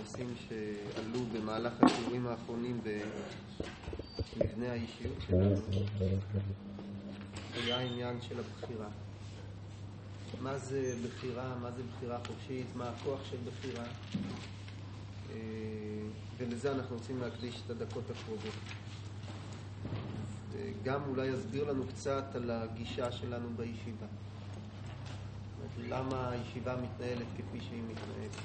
הנושאים שעלו במהלך השיעורים האחרונים במבנה האישיות שלנו היה העניין של הבחירה. מה זה בחירה? מה זה בחירה חופשית? מה הכוח של בחירה? ולזה אנחנו רוצים להקדיש את הדקות הקרובות. גם אולי יסביר לנו קצת על הגישה שלנו בישיבה. למה הישיבה מתנהלת כפי שהיא מתנהלת.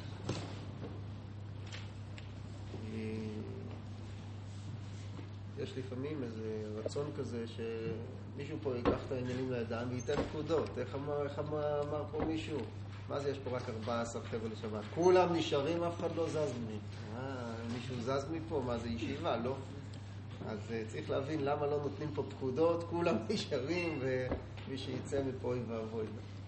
יש לפעמים איזה רצון כזה שמישהו פה ייקח את העניינים לידיים וייתן פקודות. איך אמר פה מישהו? מה זה, יש פה רק 14 חבר'ה לשבת. כולם נשארים, אף אחד לא זז מי. מישהו זז מפה, מה זה ישיבה? לא. אז צריך להבין למה לא נותנים פה פקודות, כולם נשארים ומי שיצא מפה יבואי.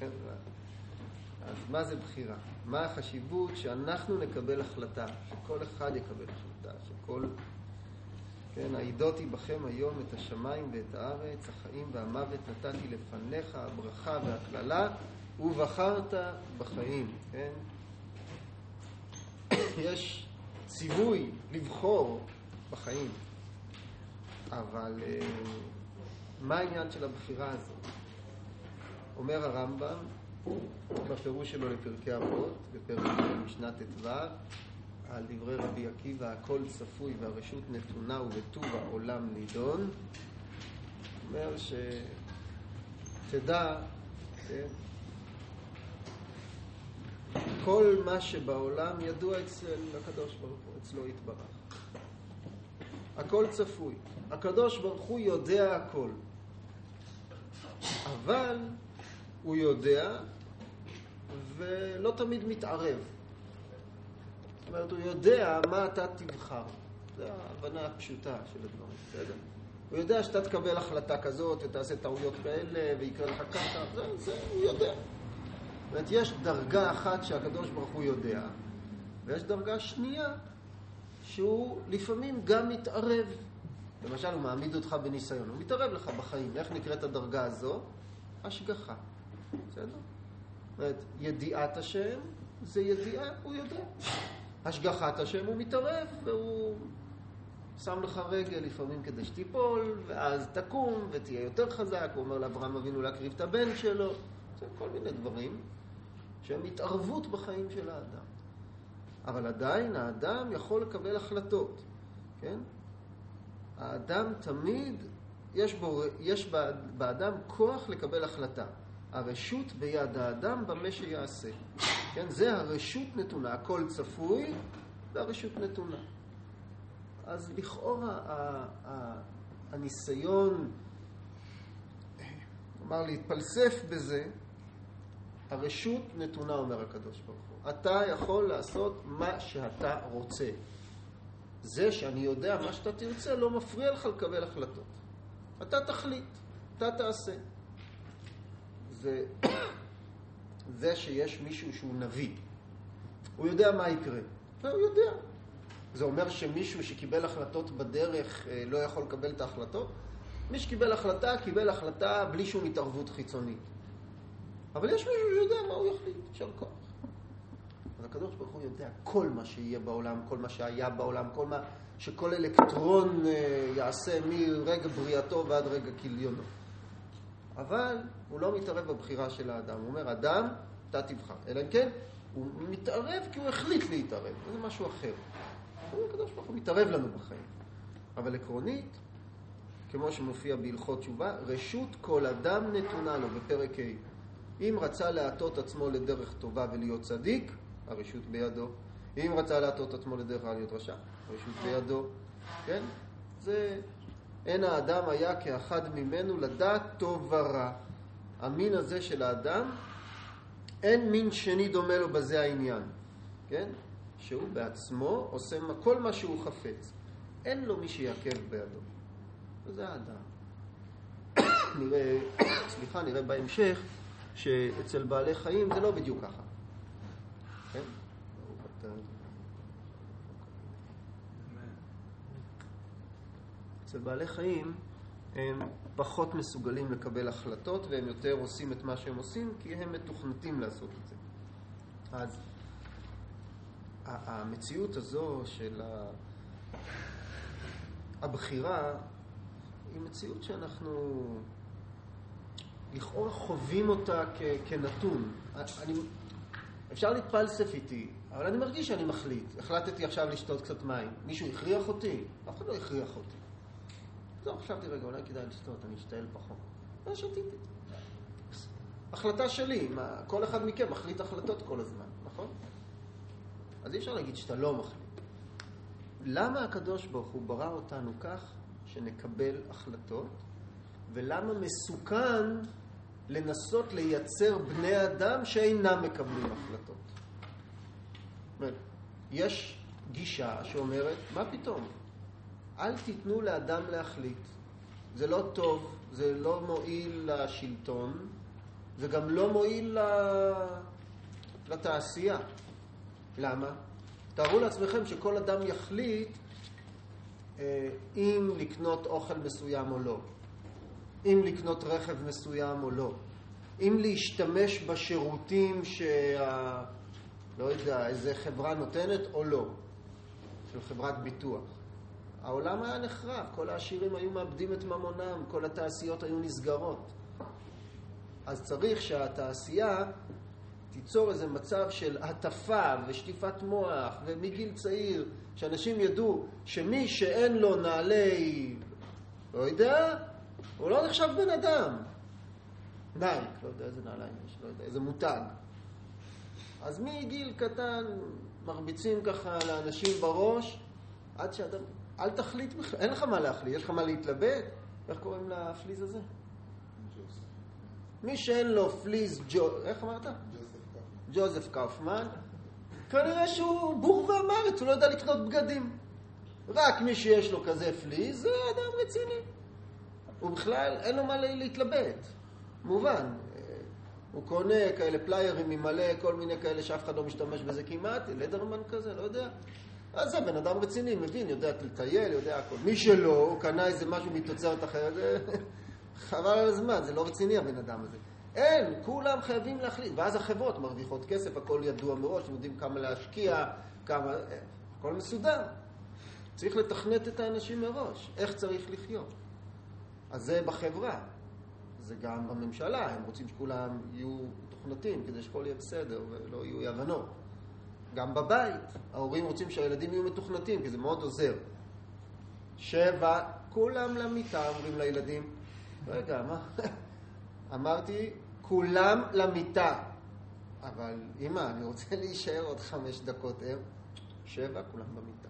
אז מה זה בחירה? מה החשיבות שאנחנו נקבל החלטה, שכל אחד יקבל החלטה, שכל... כן, העידותי בכם היום את השמיים ואת הארץ, החיים והמוות נתתי לפניך, הברכה והכללה, ובחרת בחיים. כן? יש ציווי לבחור בחיים. אבל מה העניין של הבחירה הזאת? אומר הרמב"ם, בפירוש שלו לפרקי אבות, בפרק משנת ט"ו, על דברי רבי עקיבא, הכל צפוי והרשות נתונה ובטוב העולם נידון. אומר שתדע, כן, כל מה שבעולם ידוע אצל הקדוש ברוך הוא, אצלו יתברך. הכל צפוי. הקדוש ברוך הוא יודע הכל. אבל הוא יודע ולא תמיד מתערב. זאת אומרת, הוא יודע מה אתה תבחר. זו ההבנה הפשוטה של הדברים, בסדר? הוא יודע שאתה תקבל החלטה כזאת ותעשה טעויות כאלה ויקרה לך ככה, זה הוא יודע. זאת אומרת, יש דרגה אחת שהקדוש ברוך הוא יודע, ויש דרגה שנייה שהוא לפעמים גם מתערב. למשל, הוא מעמיד אותך בניסיון, הוא מתערב לך בחיים. איך נקראת הדרגה הזו? השגחה. בסדר? זאת אומרת, ידיעת השם זה ידיעה, הוא יודע. השגחת השם הוא מתערב, והוא שם לך רגל לפעמים כדי שתיפול, ואז תקום ותהיה יותר חזק. הוא אומר לאברהם אבינו להקריב את הבן שלו. זה כל מיני דברים שהם התערבות בחיים של האדם. אבל עדיין האדם יכול לקבל החלטות. כן? האדם תמיד, יש באדם כוח לקבל החלטה. הרשות ביד האדם במה שיעשה. כן? זה הרשות נתונה. הכל צפוי והרשות נתונה. אז לכאורה הניסיון, כלומר להתפלסף בזה, הרשות נתונה, אומר הקדוש ברוך הוא. אתה יכול לעשות מה שאתה רוצה. זה שאני יודע מה שאתה תרצה לא מפריע לך לקבל החלטות. אתה תחליט, אתה תעשה. זה שיש מישהו שהוא נביא. הוא יודע מה יקרה. הוא יודע. זה אומר שמישהו שקיבל החלטות בדרך לא יכול לקבל את ההחלטות? מי שקיבל החלטה, קיבל החלטה בלי שום התערבות חיצונית. אבל יש מישהו שיודע מה הוא יחליט, יישר כוח. אז הקדוש ברוך הוא יודע כל מה שיהיה בעולם, כל מה שהיה בעולם, כל מה שכל אלקטרון יעשה מרגע בריאתו ועד רגע כליונו. אבל הוא לא מתערב בבחירה של האדם. הוא אומר, אדם, אתה תבחר. אלא אם כן, הוא מתערב כי הוא החליט להתערב. זה משהו אחר. הקדוש ברוך הוא מתערב לנו בחיים. אבל עקרונית, כמו שמופיע בהלכות תשובה, רשות כל אדם נתונה לו בפרק ה'. אם רצה להטות עצמו לדרך טובה ולהיות צדיק, הרשות בידו. אם רצה להטות עצמו לדרך להיות רשע, הרשות בידו. כן? זה... אין האדם היה כאחד ממנו לדעת טוב ורע. המין הזה של האדם, אין מין שני דומה לו בזה העניין. כן? שהוא בעצמו עושה כל מה שהוא חפץ. אין לו מי שיעכב בידו. וזה האדם. נראה בהמשך שאצל בעלי חיים זה לא בדיוק ככה. כן? אצל בעלי חיים הם פחות מסוגלים לקבל החלטות והם יותר עושים את מה שהם עושים כי הם מתוכנתים לעשות את זה. אז המציאות הזו של הבחירה היא מציאות שאנחנו לכאורה חווים אותה כנתון. אפשר להתפלסף איתי, אבל אני מרגיש שאני מחליט. החלטתי עכשיו לשתות קצת מים. מישהו הכריח אותי? אף אחד לא הכריח אותי. טוב, חשבתי רגע, אולי כדאי לשתות, אני אשתעל פחות. לא שתיתי. החלטה שלי, כל אחד מכם מחליט החלטות כל הזמן, נכון? אז אי אפשר להגיד שאתה לא מחליט. למה הקדוש ברוך הוא ברא אותנו כך שנקבל החלטות, ולמה מסוכן לנסות לייצר בני אדם שאינם מקבלים החלטות? יש גישה שאומרת, מה פתאום? אל תיתנו לאדם להחליט. זה לא טוב, זה לא מועיל לשלטון, זה גם לא מועיל לתעשייה. למה? תארו לעצמכם שכל אדם יחליט אם לקנות אוכל מסוים או לא, אם לקנות רכב מסוים או לא, אם להשתמש בשירותים לא יודע, איזה חברה נותנת או לא, של חברת ביטוח. העולם היה נחרב, כל העשירים היו מאבדים את ממונם, כל התעשיות היו נסגרות. אז צריך שהתעשייה תיצור איזה מצב של הטפה ושטיפת מוח, ומגיל צעיר, שאנשים ידעו שמי שאין לו נעלי, לא יודע, הוא לא נחשב בן אדם. נייק, לא יודע איזה נעליים יש, לא יודע, איזה מותג. אז מגיל קטן מרביצים ככה לאנשים בראש, עד שאדם, אל תחליט בכלל, אין לך מה להחליט, יש לך מה להתלבט? איך קוראים לפליז הזה? מי שאין לו פליז, איך אמרת? ג'וזף קאופמן. כנראה שהוא בור ואמרת, הוא לא יודע לקנות בגדים. רק מי שיש לו כזה פליז, זה אדם רציני. הוא בכלל, אין לו מה להתלבט. מובן. הוא קונה כאלה פליירים ממלא, כל מיני כאלה שאף אחד לא משתמש בזה כמעט, לדרמן כזה, לא יודע. אז זה בן אדם רציני, מבין, יודע לטייל, יודע הכל. מי שלא, הוא קנה איזה משהו מתוצרת אחרת, חבל על הזמן, זה לא רציני הבן אדם הזה. אין, כולם חייבים להחליט. ואז החברות מרוויחות כסף, הכל ידוע מראש, יודעים כמה להשקיע, כמה, הכל מסודר. צריך לתכנת את האנשים מראש, איך צריך לחיות. אז זה בחברה. זה גם בממשלה, הם רוצים שכולם יהיו תוכנתים, כדי שכל יהיה בסדר ולא יהיו הבנות. גם בבית, ההורים רוצים שהילדים יהיו מתוכנתים, כי זה מאוד עוזר. 7, כולם למיטה, אומרים לילדים. רגע, מה? אמרתי, כולם למיטה. אבל אמא, אני רוצה להישאר עוד 5 דקות ער. 7, כולם במיטה.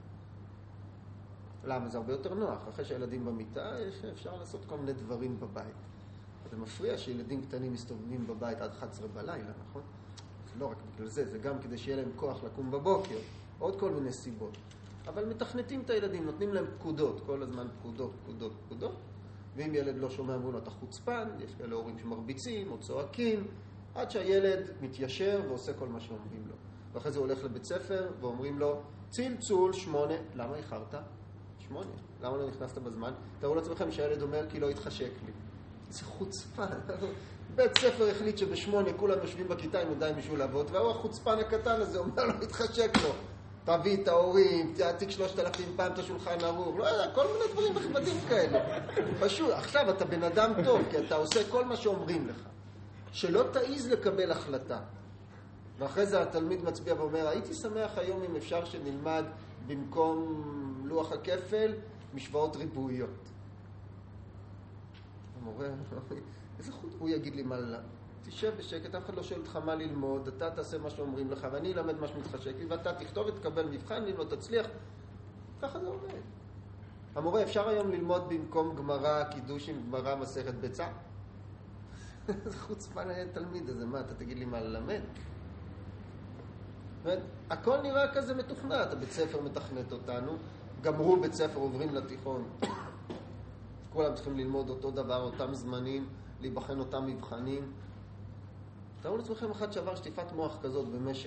למה? זה הרבה יותר נוח. אחרי שהילדים במיטה, אפשר לעשות כל מיני דברים בבית. זה מפריע שילדים קטנים מסתובבים בבית עד 11 בלילה, נכון? זה לא רק בגלל זה, זה גם כדי שיהיה להם כוח לקום בבוקר. עוד כל מיני סיבות. אבל מתכנתים את הילדים, נותנים להם פקודות. כל הזמן פקודות, פקודות, פקודות. ואם ילד לא שומע, אמרו לו, אתה חוצפן, יש כאלה הורים שמרביצים או צועקים, עד שהילד מתיישר ועושה כל מה שאומרים לו. ואחרי זה הוא הולך לבית ספר ואומרים לו, צלצול 8, למה איחרת? 8, למה לא נכנסת בזמן? תראו לעצמכם שהילד אומר, כי לא התחשק לי. זה חוצפן. בית ספר החליט שב8 כולם יושבים בכיתה עם ידיים משולבות, והוא החוצפן הקטן הזה אומר לו, התחשק לו. תביא את ההורים, תעתיק 3,000 פעם את השולחן ערוך, לא יודע, כל מיני דברים נחמדים כאלה. פשוט, עכשיו אתה בן אדם טוב, כי אתה עושה כל מה שאומרים לך. שלא תעיז לקבל החלטה. ואחרי זה התלמיד מצביע ואומר, הייתי שמח היום אם אפשר שנלמד במקום לוח הכפל, משוואות ריבועיות. המורה, איזה חוט, הוא יגיד לי מה לא. תשב בשקט, אף אחד לא שואל אותך מה ללמוד, אתה תעשה מה שאומרים לך, ואני אלמד מה שמתחשק לי, ואתה תכתוב ותקבל מבחן, אם לא תצליח. ככה זה עובד. המורה, אפשר היום ללמוד במקום גמרא, קידוש עם גמרא, מסכת ביצה? זה חוצפן היה תלמיד הזה, מה, אתה תגיד לי מה ללמד? הכל נראה כזה מתוכנת, הבית ספר מתכנת אותנו, גמרו בית ספר, עוברים לתיכון. כולם צריכים ללמוד אותו דבר, אותם זמנים, להיבחן אותם מבחנים. תראו לעצמכם אחד שעבר שטיפת מוח כזאת במשך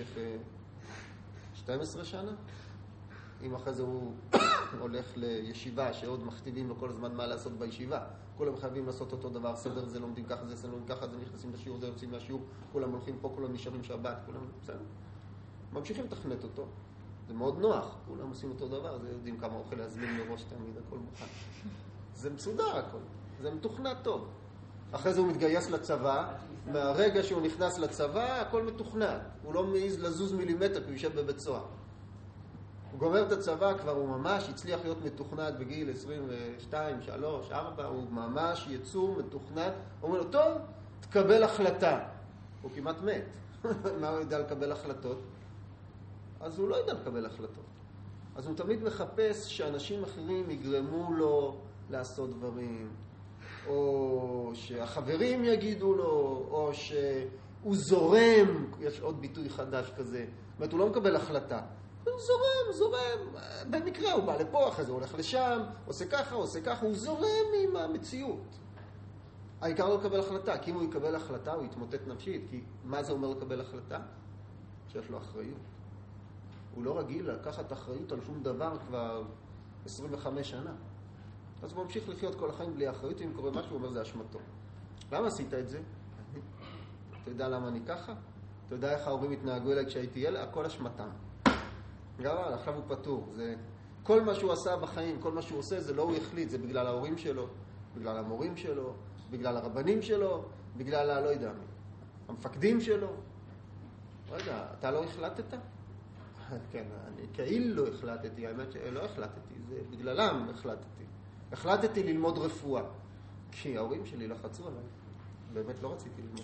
12 שנה. אם אחרי זה הוא הולך לישיבה שעוד מכתיבים לו כל הזמן מה לעשות בישיבה. כולם חייבים לעשות אותו דבר, סדר זה לומדים ככה, זה לומדים ככה, זה נכנסים לשיעור, זה יוצאים מהשיעור, כולם הולכים פה, כולם נשארים שבת, כולם, בסדר. ממשיכים לתכנת אותו. זה מאוד נוח, כולם עושים אותו דבר, זה יודעים כמה אוכל להזמין מראש תמיד, הכל מוכן. זה מסודר הכל, זה מתוכנת טוב. אחרי זה הוא מתגייס לצבא, מהרגע שהוא נכנס לצבא, הכל מתוכנת. הוא לא מעיז לזוז מילימטר, כי הוא יושב בבית סוהר. הוא גומר את הצבא, כבר הוא ממש הצליח להיות מתוכנת בגיל 22, 3, 4, הוא ממש יצור מתוכנת. הוא אומר לו, טוב, תקבל החלטה. הוא כמעט מת. מה הוא יודע לקבל החלטות? אז הוא לא יודע לקבל החלטות. אז הוא תמיד מחפש שאנשים אחרים יגרמו לו לעשות דברים, או שהחברים יגידו לו, או שהוא זורם, יש עוד ביטוי חדש כזה. זאת אומרת, הוא לא מקבל החלטה. הוא זורם, במקרה הוא בא לפה, אחרי זה הוא הולך לשם, עושה ככה, הוא זורם עם המציאות. העיקר לא לקבל החלטה, כי אם הוא יקבל החלטה, הוא יתמוטט נפשית, כי מה זה אומר לקבל החלטה? שיש לו אחריות. הוא לא רגיל לקחת אחריות על שום דבר כבר 25 שנה. אז הוא ממשיך לחיות כל החיים בלי אחריות, אם קורה משהו, הוא אומר זה אשמתו. למה עשית את זה? אתה יודע למה אני ככה? אתה יודע איך ההורים התנהגו אליי כשהייתי ילד? הכל אשמתם. גם עכשיו הוא פטור. כל מה שהוא עשה בחיים, כל מה שהוא עושה, זה לא הוא החליט, זה בגלל ההורים שלו, בגלל המורים שלו, בגלל הרבנים שלו, בגלל לא יודע מי. המפקדים שלו. רגע, אתה לא החלטת? כן, אני כאילו החלטתי, האמת שלא החלטתי, זה בגללם החלטתי. החלטתי ללמוד רפואה, כי ההורים שלי לחצו עליי. באמת לא רציתי ללמוד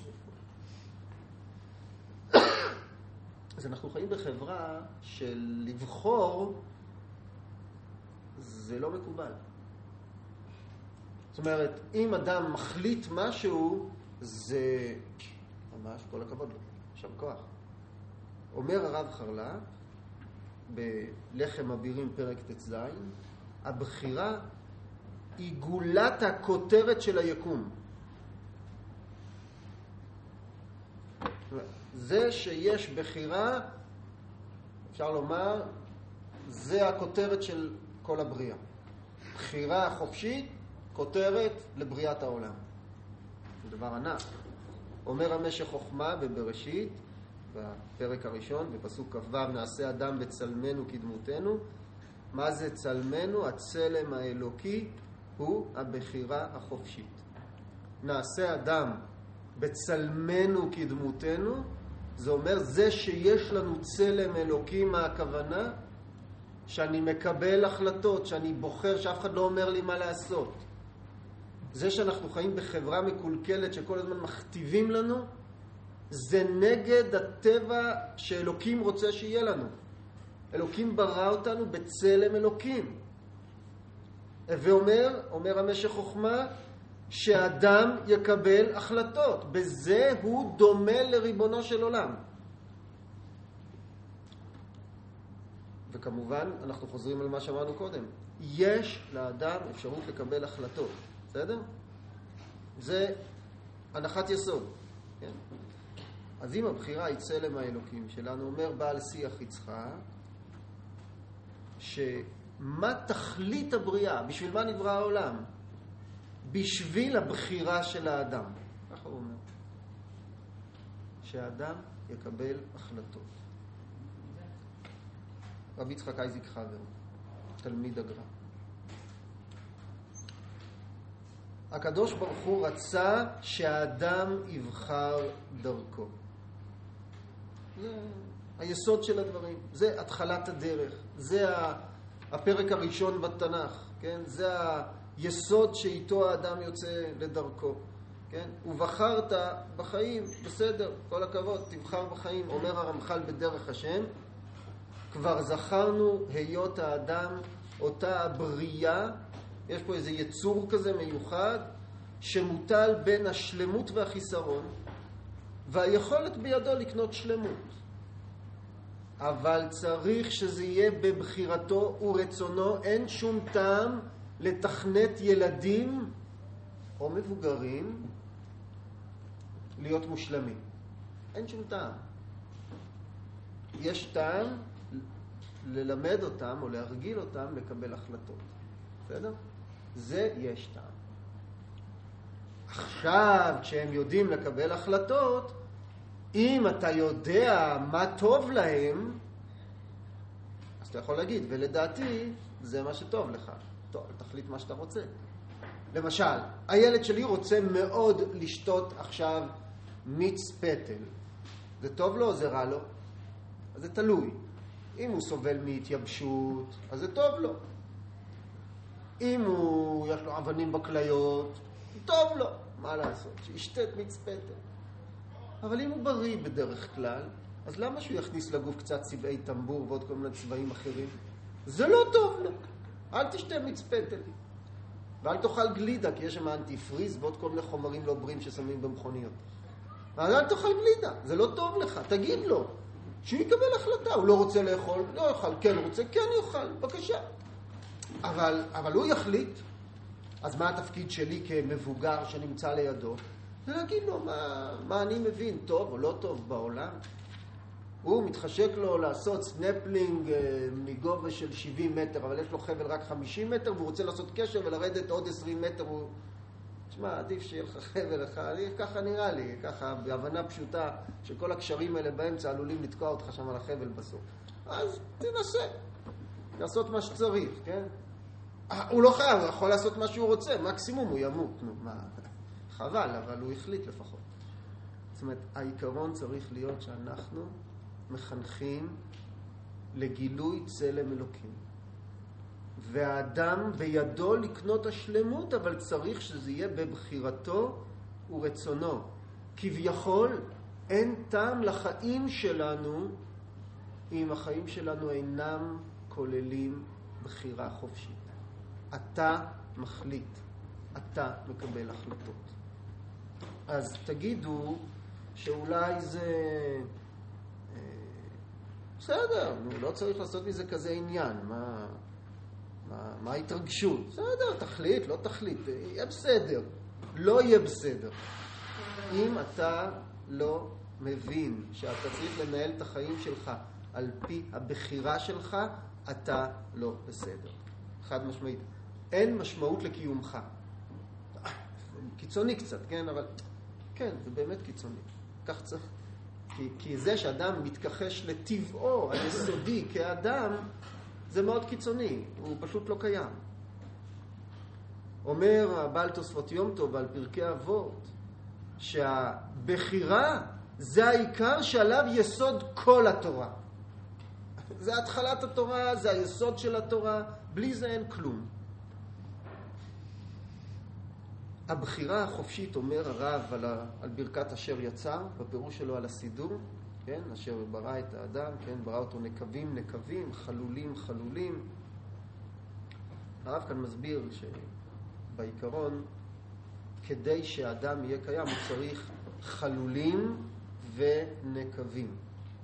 רפואה. אז אנחנו חיים בחברה של לבחור זה לא מקובל. זאת אומרת, אם אדם מחליט משהו, זה ממש כל הכבוד לו, שם כוח. אומר הרב חרלה, בלחם אבירים פרק ט"ז, הבחירה היא גולת הכותרת של היקום. זה שיש בחירה, אפשר לומר, זה הכותרת של כל הבריאה. בחירה חופשית, כותרת לבריאת העולם. זה דבר ענק. אומר המשך חוכמה בבראשית, בפרק הראשון, בפסוק כ"ו, נעשה אדם בצלמנו כדמותנו. מה זה צלמנו? הצלם האלוקי הוא הבחירה החופשית. נעשה אדם בצלמנו כדמותנו, זה אומר זה שיש לנו צלם אלוקי, מה הכוונה? שאני מקבל החלטות, שאני בוחר, שאף אחד לא אומר לי מה לעשות. זה שאנחנו חיים בחברה מקולקלת שכל הזמן מכתיבים לנו, זה נגד הטבע שאלוקים רוצה שיהיה לנו. אלוקים ברא אותנו בצלם אלוקים. ואומר המשך חוכמה, שאדם יקבל החלטות. בזה הוא דומה לריבונו של עולם. וכמובן, אנחנו חוזרים על מה שאמרנו קודם. יש לאדם אפשרות לקבל החלטות. בסדר? זה הנחת יסוד. כן? אז אם הבחירה היא צלם האלוקים שלנו, אומר בעל שיח יצחק, שמה תכלית הבריאה? בשביל מה נברא העולם? בשביל הבחירה של האדם. ככה הוא אומר. שהאדם יקבל החלטות. רבי יצחק אייזיק חבר, תלמיד הגר"א. הקדוש ברוך הוא רצה שהאדם יבחר דרכו. זה היסוד של הדברים. זה התחלת הדרך. זה הפרק הראשון בתנ"ך. כן? זה היסוד שאיתו האדם יוצא לדרכו. כן? ובחרת בחיים, בסדר, כל הכבוד, תבחר בחיים. אומר הרמח"ל בדרך השם, כבר זכרנו היות האדם, אותה הבריאה, יש פה איזה יצור כזה מיוחד, שמוטל בין השלמות והחיסרון, והיכולת בידו לקנות שלמות. אבל צריך שזה יהיה בבחירתו ורצונו. אין שום טעם לתכנת ילדים או מבוגרים להיות מושלמים. אין שום טעם. יש טעם ללמד אותם או להרגיל אותם לקבל החלטות. בסדר? זה יש טעם. עכשיו, כשהם יודעים לקבל החלטות, אם אתה יודע מה טוב להם, אתה יכול להגיד, ולדעתי זה מה שטוב לך. טוב, תחליט מה שאתה רוצה. למשל, הילד שלי רוצה מאוד לשתות עכשיו מיץ פטל. זה טוב לו או זה רע לו? אז זה תלוי. אם הוא סובל מהתייבשות, אז זה טוב לו. אם יש לו אבנים בכליות, טוב לו. מה לעשות? שישתה את מיץ פטל. אבל אם הוא בריא בדרך כלל, אז למה שהוא יכניס לגוף קצת צבעי טמבור ועוד כל מיני צבעים אחרים? זה לא טוב לו. אל תשתה מיץ פטל. ואל תאכל גלידה, כי יש שם אנטי-פריז ועוד כל מיני חומרים לא בריאים ששמים במכוניות. אבל אל תאכל גלידה, זה לא טוב לך, תגיד לו. שהוא יקבל החלטה, הוא לא רוצה לאכול, לא יאכל, כן רוצה, כן יאכל, בבקשה. אבל הוא יחליט. אז מה התפקיד שלי כמבוגר שנמצא לידו? זה להגיד לו מה אני מבין, טוב או לא טוב בעולם. הוא מתחשק לו לעשות סנפלינג מגובה של 70 מטר, אבל יש לו חבל רק 50 מטר, והוא רוצה לעשות קשר ולרדת עוד 20 מטר. תשמע, עדיף שיהיה לך חבל אחד, ככה נראה לי, ככה בהבנה פשוטה שכל הקשרים האלה באמצע עלולים לתקוע אותך שם על החבל בסוף. אז תנסה, לעשות מה שצריך, כן? הוא לא חייב, הוא יכול לעשות מה שהוא רוצה, מקסימום הוא ימות. נו, מה, חבל, אבל הוא החליט לפחות. זאת אומרת, העיקרון צריך להיות שאנחנו מחנכים לגילוי צלם אלוקים. והאדם בידו לקנות השלמות, אבל צריך שזה יהיה בבחירתו ורצונו. כביכול אין טעם לחיים שלנו אם החיים שלנו אינם כוללים בחירה חופשית. אתה מחליט, אתה מקבל החלטות. אז תגידו שאולי זה בסדר, לא צריך לעשות מזה כזה עניין. מה ההתרגשות? בסדר, תחליט, לא תחליט, יהיה בסדר. לא יהיה בסדר. אם אתה לא מבין שאתה צריך לנהל את החיים שלך על פי הבחירה שלך, אתה לא בסדר. חד משמעית. אין משמעות לקיומך. קיצוני קצת, כן? אבל כן, זה באמת קיצוני. כך צריך. כי זה שאדם מתכחש לטבעו היסודי כאדם, זה מאוד קיצוני. הוא פשוט לא קיים. אומר הבעל תוספות יום טוב על פרקי אבות, שהבחירה זה העיקר שעליו יסוד כל התורה. זה התחלת התורה, זה היסוד של התורה, בלי זה אין כלום. הבחירה החופשית, אומר הרב על ברכת אשר יצר, בפירוש שלו על הסידור, כן? אשר ברא את האדם, כן? ברא אותו נקבים, נקבים, חלולים, חלולים. הרב כאן מסביר שבעיקרון, כדי שהאדם יהיה קיים, הוא צריך חלולים ונקבים.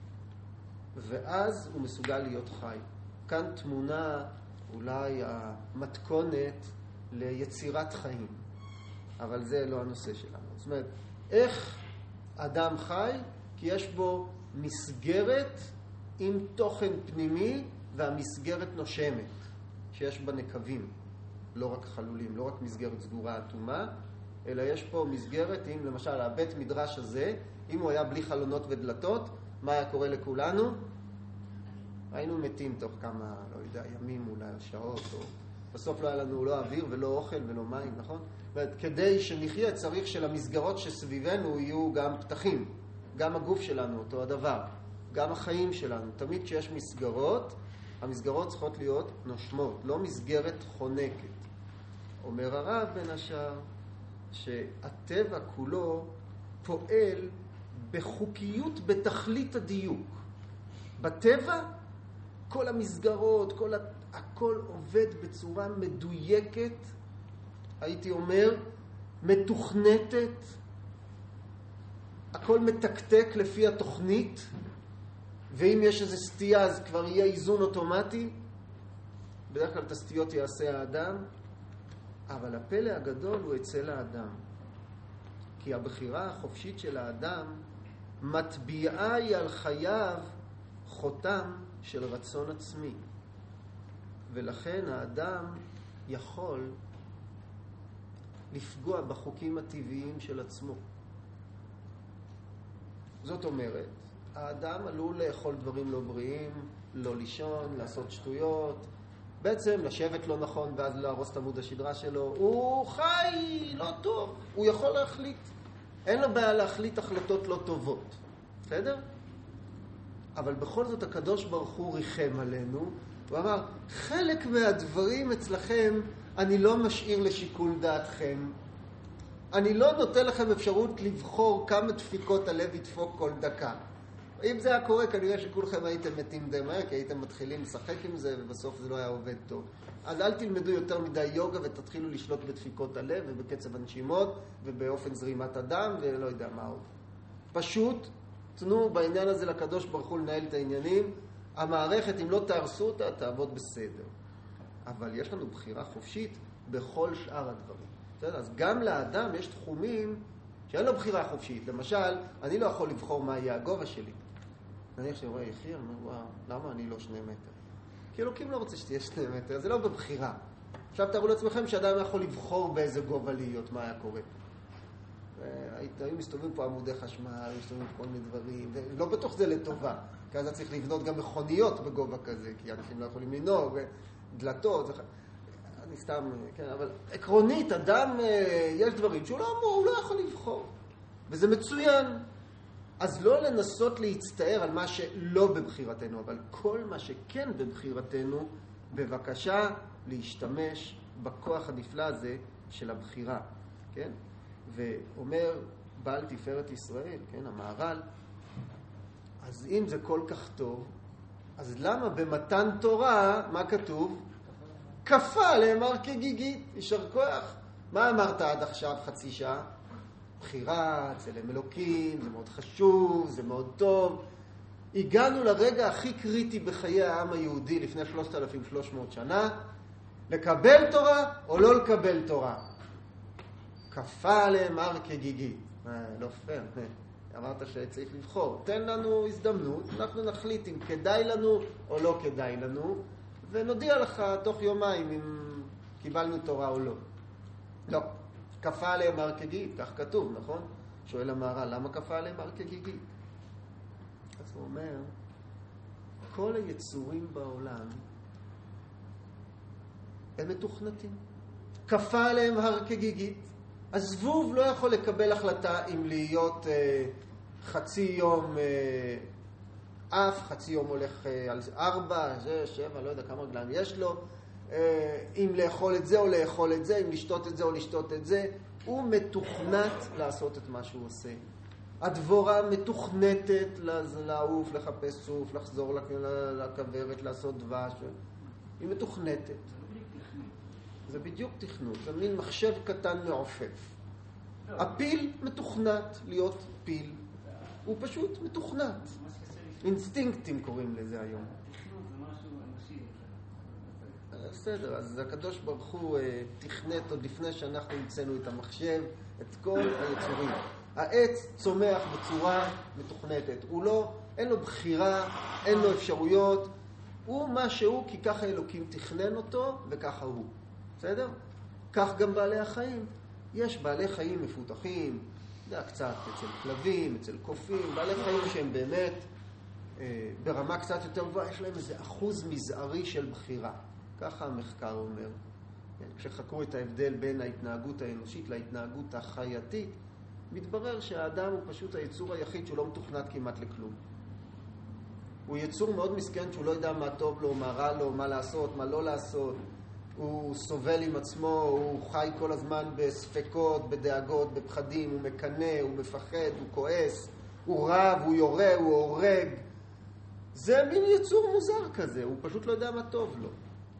ואז הוא מסוגל להיות חי. כאן תמונה אולי המתכונת ליצירת חיים. אבל זה לא הנושא שלנו. זאת אומרת, איך אדם חי? כי יש בו מסגרת עם תוכן פנימי, והמסגרת נושמת, שיש בה נקבים, לא רק חלולים, לא רק מסגרת סגורה אטומה, אלא יש פה מסגרת עם, למשל, הבית מדרש הזה, אם הוא היה בלי חלונות ודלתות, מה היה קורה לכולנו? היינו מתים תוך כמה, לא יודע, ימים אולי, שעות, או בסוף לא היה לנו לא אוויר ולא אוכל ולא מים, נכון? כדי שנחיה צריך שלמסגרות שסביבנו יהיו גם פתחים, גם הגוף שלנו אותו הדבר, גם החיים שלנו. תמיד כשיש מסגרות, המסגרות צריכות להיות נושמות, לא מסגרת חונקת. אומר הרב בין השאר שהטבע כולו פועל בחוקיות בתכלית הדיוק. בטבע כל המסגרות, הכל עובד בצורה מדויקת, הייתי אומר, מתוכנתת, הכל מתקתק לפי התוכנית, ואם יש איזו סטייה אז כבר יהיה איזון אוטומטי. בדרך כלל את הסטיות יעשה האדם, אבל הפלא הגדול הוא אצל האדם. כי הבחירה החופשית של האדם מטביעה היא על חייו חותם של רצון עצמי. ולכן האדם יכול לפגוע בחוקים הטבעיים של עצמו. זאת אומרת, האדם עלול לאכול דברים לא בריאים, לא לישון, לעשות שטויות, בעצם לשבת לא נכון ואז להרוס את עמוד השדרה שלו. הוא חי לא טוב, הוא יכול להחליט. אין לו בעיה להחליט החלטות לא טובות. בסדר? אבל בכל זאת הקדוש ברוך הוא ריחם עלינו, הוא אמר, חלק מהדברים אצלכם אני לא משאיר לשיקול דעתכם. אני לא נותן לכם אפשרות לבחור כמה דפיקות הלב ידפוק כל דקה. אם זה היה קורה, כנראה שכולכם הייתם מתים די מהר, כי הייתם מתחילים לשחק עם זה, ובסוף זה לא היה עובד טוב. אז אל תלמדו יותר מדי יוגה ותתחילו לשלוט בדפיקות הלב ובקצב הנשימות ובאופן זרימת הדם ולא יודע מה עוד. פשוט תנו בעניין הזה לקדוש ברוך הוא לנהל את העניינים. המערכת, אם לא תהרסו אותה, תעבוד בסדר. אבל יש לנו בחירה חופשית בכל שאר הדברים. אז גם לאדם יש תחומים שאין לו בחירה חופשית. למשל, אני לא יכול לבחור מה יהיה הגובה שלי. אני חושב, רואה יחי, אני אומר, וואו, למה אני לא 2 מטר? כי אלוקים לא רוצה שתהיה 2 מטר, זה לא בבחירה. עכשיו תארו לעצמכם שאדם יכול לבחור באיזה גובה להיות, מה היה קורה. היו מסתובבים פה עמודי חשמל, מסתובבים פה כל מיני דברים, ולא בטוח זה לטובה, כי אז צריך לבנות גם מכוניות בגובה כזה, כי אנשים לא יכולים לנהוג, דלתות, אני סתם, כן, אבל עקרונית, אדם, יש דברים שהוא לא אמור, הוא לא יכול לבחור, וזה מצוין. אז לא לנסות להצטער על מה שלא בבחירתנו, אבל כל מה שכן בבחירתנו, בבקשה להשתמש בכוח הנפלא הזה של הבחירה, כן? ואומר בעל תפארת ישראל, כן, המהר"ל, אז אם זה כל כך טוב, אז למה במתן תורה, מה כתוב? כפה לאמר כגיגית, יישר כוח. מה אמרת עד עכשיו חצי שעה? בחירה, צלם אלוקים, זה מאוד חשוב, זה מאוד טוב. הגענו לרגע הכי קריטי בחיי העם היהודי לפני 3,300 שנה, לקבל תורה או לא לקבל תורה. כפה לאמר כגיגית. לא פייר. אמרת שצריך לבחור. תן לנו הזדמנות, אנחנו נחליט אם כדאי לנו או לא כדאי לנו, ונודיע לך תוך יומיים אם קיבלנו תורה או לא. לא. כפה לאמר כגיגית, כך כתוב, נכון? שואל המהר"ל, למה כפה לאמר כגיגית? אז הוא אומר, כל היצורים בעולם הם מתוכנתים. כפה עליהם הר כגיגית. הזבוב לא יכול לקבל החלטה אם להיות חצי יום אף, חצי יום הולך על 4, 6, 7, לא יודע כמה רגליים יש לו, אם לאכול את זה או לאכול את זה, אם לשתות את זה או לשתות את זה. הוא מתוכנת לעשות את מה שהוא עושה. הדבורה מתוכנתת לעוף, לחפש סוף, לחזור לכוורת, לעשות דבש. היא מתוכנתת. זה בדיוק תכנות, זה מין מחשב קטן מעופף. הפיל מתוכנת להיות פיל. הוא פשוט מתוכנת. אינסטינקטים קוראים לזה היום. תכנות זה משהו אנושי. בסדר, אז הקדוש ברוך הוא תכנת עוד לפני שאנחנו המצאנו את המחשב, את כל היצורים. העץ צומח בצורה מתוכנתת. הוא לא, אין לו בחירה, אין לו אפשרויות. הוא מה שהוא, כי ככה אלוקים תכנן אותו וככה הוא. בסדר? כך גם בעלי החיים. יש בעלי חיים מפותחים, זה קצת אצל כלבים, אצל קופים, בעלי חיים שהם באמת ברמה קצת יותר גבוהה, יש להם איזה אחוז מזערי של בחירה. ככה המחקר אומר. כשחקרו את ההבדל בין ההתנהגות האנושית להתנהגות החייתית, מתברר שהאדם הוא פשוט היצור היחיד שהוא לא מתוכנת כמעט לכלום. הוא יצור מאוד מסכן שהוא לא יודע מה טוב לו, מה רע לו, מה לעשות, מה לא לעשות. הוא סובל עם עצמו, הוא חי כל הזמן בספקות, בדאגות, בפחדים, הוא מקנה, הוא מפחד, הוא כועס, הוא רב, הוא יורה, הוא הורג. זה מין יצור מוזר כזה, הוא פשוט לא יודע מה טוב לו.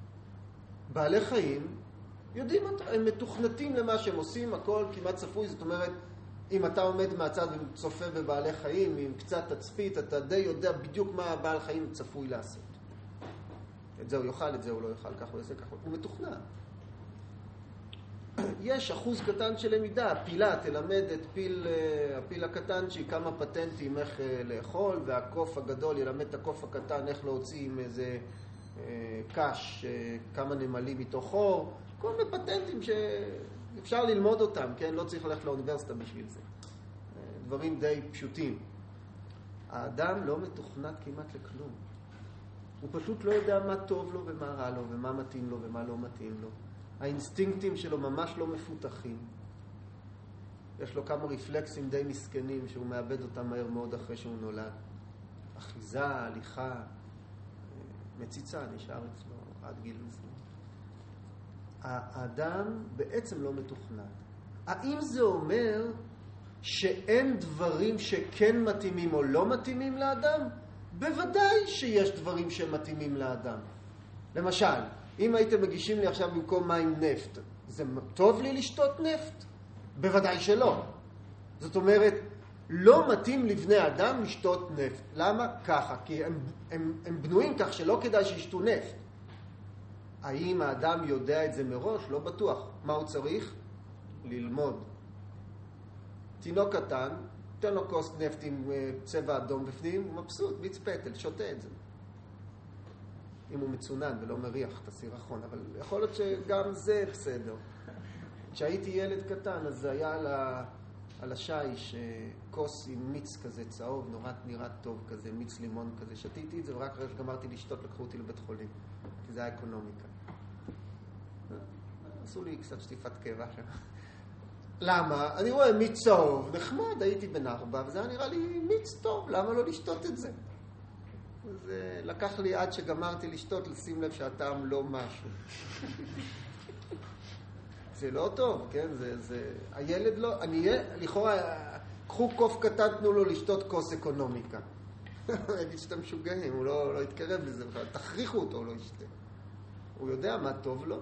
בעלי חיים יודעים, הם מתוכנתים למה שהם עושים, הכל כמעט צפוי, זאת אומרת, אם אתה עומד מהצד וצופה בבעלי חיים, עם קצת תצפית, אתה די יודע בדיוק מה הבעל חיים צפוי לעשות. את זה הוא יאכל, את זה הוא לא יאכל, כך הוא יעשה, כך הוא מתוכנן. יש אחוז קטן של למידה, הפילה תלמד את הפיל הקטן שהיא כמה פטנטים איך לאכול, והקוף הגדול ילמד את הקוף הקטן איך להוציא עם איזה קש, כמה נמלים מתוך חור, כל מיני פטנטים שאפשר ללמוד אותם, כן? לא צריך ללכת לאוניברסיטה בשביל זה. דברים די פשוטים. האדם לא מתוכנת כמעט לכלום. הוא פשוט לא יודע מה טוב לו ומה רע לו, ומה מתאים לו ומה לא מתאים לו. האינסטינקטים שלו ממש לא מפותחים. יש לו כמה רפלקסים די מסכנים שהוא מאבד אותם מהר מאוד אחרי שהוא נולד. אחיזה, הליכה, מציצה נשאר אצלו עד גיל מסוים. האדם בעצם לא מתוכנן. האם זה אומר שאין דברים שכן מתאימים או לא מתאימים לאדם? בוודאי שיש דברים שמתאימים לאדם. למשל, אם הייתם מגישים לי עכשיו במקום מים נפט, זה טוב לי לשתות נפט? בוודאי שלא. זאת אומרת, לא מתאים לבני אדם לשתות נפט. למה? ככה, כי הם בנויים כך שלא כדאי שישתו נפט. האם האדם יודע את זה מראש? לא בטוח. מה הוא צריך? ללמוד. תינוק קטן, תן לו כוס נפט עם צבע אדום בפנים, הוא מבסוט, מיץ פטל, שותה את זה. אם הוא מצונן ולא מריח את הסירחון, אבל יכול להיות שגם זה בסדר. כשהייתי ילד קטן, אז זה היה על השיש כוס עם מיץ כזה צהוב, נורא נראה טוב כזה, מיץ לימון כזה. שתיתי את זה ורק אחרי שגמרתי לשתות, לקחו אותי לבית חולים, כי זה היה אקונומיקה. עשו לי קצת שטיפת קבע שם. למה? אני רואה מיץ צהוב, נחמד, הייתי בן 4, וזה היה נראה לי מיץ טוב, למה לא לשתות את זה? זה לקח לי עד שגמרתי לשתות, לשים לב שהטעם לא משהו. זה לא טוב, כן? הילד לא, לכאורה, קחו קוף קטן, תנו לו לשתות כוס אקונומיקה. אני אגיד שאתם משוגעים, הוא לא יתקרב לזה, תכריחו אותו, הוא לא ישתה. הוא יודע מה טוב לו.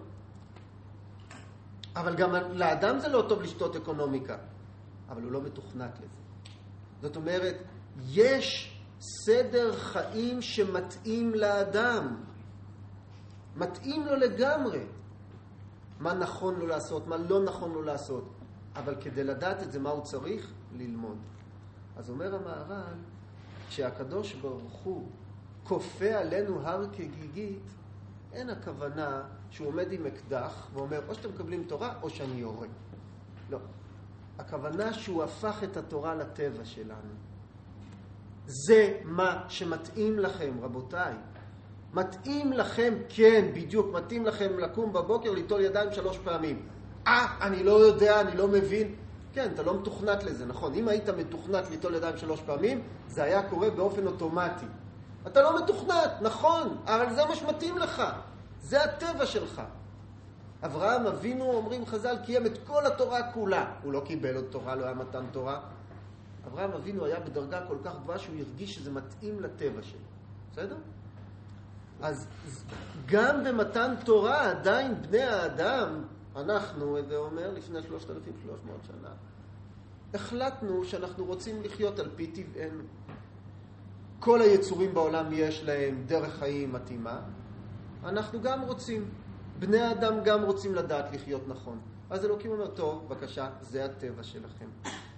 אבל גם לאדם זה לא טוב לשתות אקונומיקה, אבל הוא לא מתוכנת לזה. זאת אומרת, יש סדר חיים שמתאים לאדם. מתאים לו לגמרי. מה נכון לו לעשות, מה לא נכון לו לעשות. אבל כדי לדעת את זה, מה הוא צריך? ללמוד. אז אומר המהר"ל, כשהקדוש ברוך הוא כופה עלינו הר כגיגית, אין הכוונה שהוא עומד עם אקדח ואומר, או שאתם מקבלים תורה או שאני יורה. לא. הכוונה שהוא הפך את התורה לטבע שלנו. זה מה שמתאים לכם, רבותיי. מתאים לכם, כן, בדיוק, מתאים לכם לקום בבוקר, ליטול ידיים 3 פעמים. אני לא יודע, אני לא מבין. כן, אתה לא מתוכנת לזה, נכון. אם היית מתוכנת ליטול ידיים 3 פעמים, זה היה קורה באופן אוטומטי. אתה לא מתוכנת, נכון, אבל זה מה שמתאים לך. זה הטבע שלך. אברהם אבינו, אומרים חז"ל, קיים את כל התורה כולה. הוא לא קיבל עוד תורה, לא היה מתן תורה. אברהם אבינו היה בדרגה כל כך גבוהה שהוא הרגיש שזה מתאים לטבע שלו. בסדר? אז גם במתן תורה עדיין בני האדם, אנחנו, זה אומר לפני 3,300 שנה, החלטנו שאנחנו רוצים לחיות על פי טבענו. כל היצורים בעולם יש להם דרך חיים מתאימה. אנחנו גם רוצים. בני האדם גם רוצים לדעת לחיות נכון. אז אלוקים אומר, טוב, בבקשה, זה הטבע שלכם.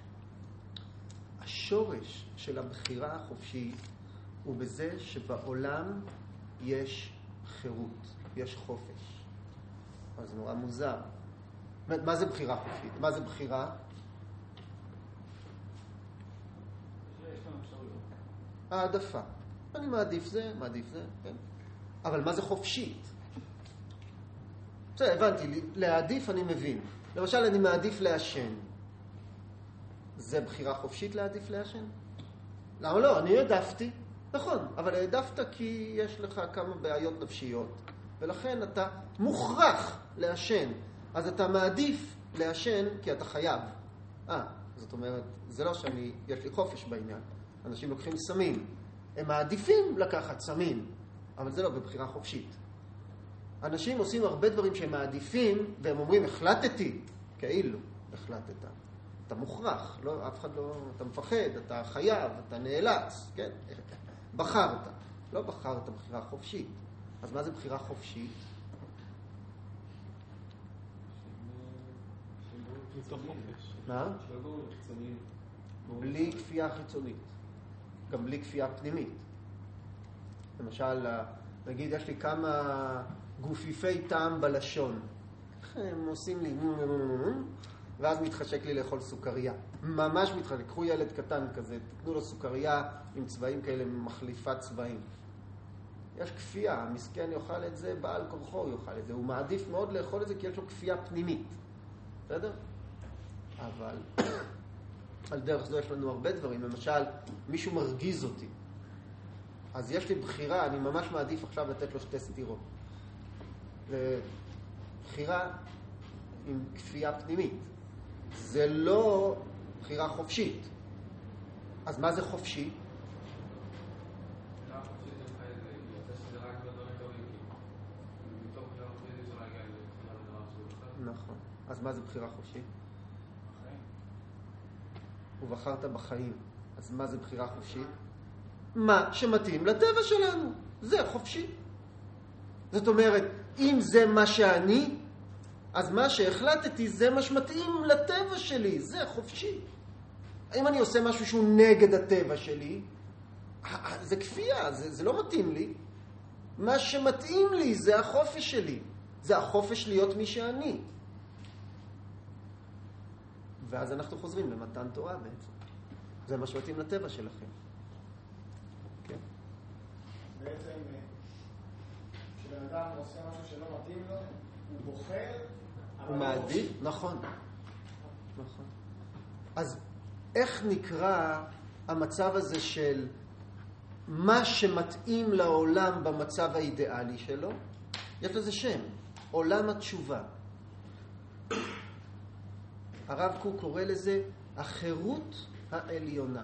השורש של הבחירה החופשית הוא בזה שבעולם יש חירות, יש חופש. אז נורא מוזר. מה זה בחירה חופשית? מה זה בחירה? העדפה. אני מעדיף זה, כן. אבל מה זה חופשית? בסדר, הבנתי, להעדיף אני מבין. למשל, אני מעדיף לעשן. זה בחירה חופשית להעדיף לעשן? למה לא? אני העדפתי. נכון, אבל העדפת כי יש לך כמה בעיות נפשיות, ולכן אתה מוכרח לעשן. אז אתה מעדיף לעשן כי אתה חייב. זאת אומרת, זה לא יש לי חופש בעניין. אנשים לוקחים סמים. הם מעדיפים לקחת סמים, אבל זה לא בבחירה חופשית. אנשים עושים הרבה דברים שהם מעדיפים, והם אומרים, החלטתי. כאילו, החלטת. אתה מוכרח, לא, אף אחד לא, אתה מפחד, אתה חייב, אתה נאלץ, כן? בחרת. לא בחרת בחירה חופשית. אז מה זה בחירה חופשית? מה? בלי כפייה חיצונית. גם בלי כפייה פנימית. למשל, נגיד, יש לי כמה גופיפי טעם בלשון. הם עושים לי ואז מתחשק לי לאכול סוכריה. ממש מתחשק. קחו ילד קטן כזה, תתנו לו סוכריה עם צבעים כאלה, מחליפת צבעים. יש כפייה, המסכן יאכל את זה, בעל כורחו הוא יאכל את זה. הוא מעדיף מאוד לאכול את זה כי יש לו כפייה פנימית. בסדר? אבל על דרך זו יש לנו הרבה דברים. למשל, מישהו מרגיז אותי. אז יש לי בחירה, אני ממש מעדיף עכשיו לתת לו 2 סטירות. בחירה עם כפייה פנימית. זה לא בחירה חופשית. אז מה זה חופשי? נכון. אז מה זה בחירה חופשית? ובחרת בחיים. אז מה זה בחירה חופשית? מה שמתאים לטבע שלנו. זה חופשי. זאת אומרת, אם זה מה שאני, אז מה שהחלטתי זה מה שמתאים לטבע שלי. זה חופשי. אם אני עושה משהו שהוא נגד הטבע שלי, זה כפייה, זה לא מתאים לי. מה שמתאים לי זה החופש שלי. זה החופש להיות מי שאני. ואז אנחנו חוזרים למתן תורה בעצם. זה מה שמתאים לטבע שלכם. כן? בעצם, כשבן אדם עושה משהו שלא מתאים לו, הוא בוחר, הוא מעדיף? נכון. נכון. אז איך נקרא המצב הזה של מה שמתאים לעולם במצב האידיאלי שלו? יש לזה שם, עולם התשובה. הרב קוק קורא לזה החירות העליונה.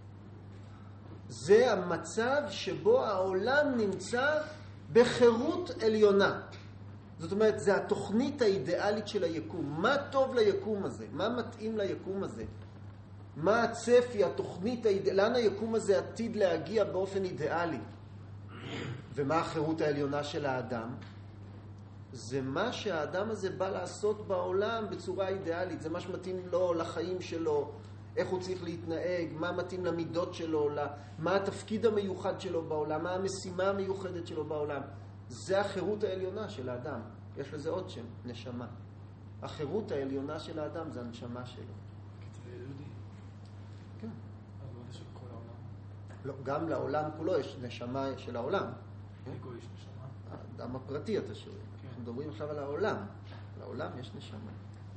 זה המצב שבו העולם נמצא בחירות עליונה. זאת אומרת, זה התוכנית האידיאלית של היקום. מה טוב ליקום הזה? מה מתאים ליקום הזה? מה הצפי, התוכנית האידיאלית? לאן היקום הזה עתיד להגיע באופן אידיאלי? ומה החירות העליונה של האדם? זה מה שהאדם הזה בא לעשות בעולם בצורה אידיאלית. זה מה שמתאים לו, לחיים שלו, איך הוא צריך להתנהג, מה מתאים למידות שלו, מה התפקיד המיוחד שלו בעולם, מה המשימה המיוחדת שלו בעולם. זה החירות העליונה של האדם. יש לזה עוד שם, נשמה. החירות העליונה של האדם זה הנשמה שלו. כתבי יהודי? כן. אז מה זה של כל העולם? לא, גם לעולם כולו יש נשמה של העולם. איגו יש נשמה? האדם הפרטי אתה שואל. אנחנו מדברים עכשיו על העולם. לעולם יש נשמה.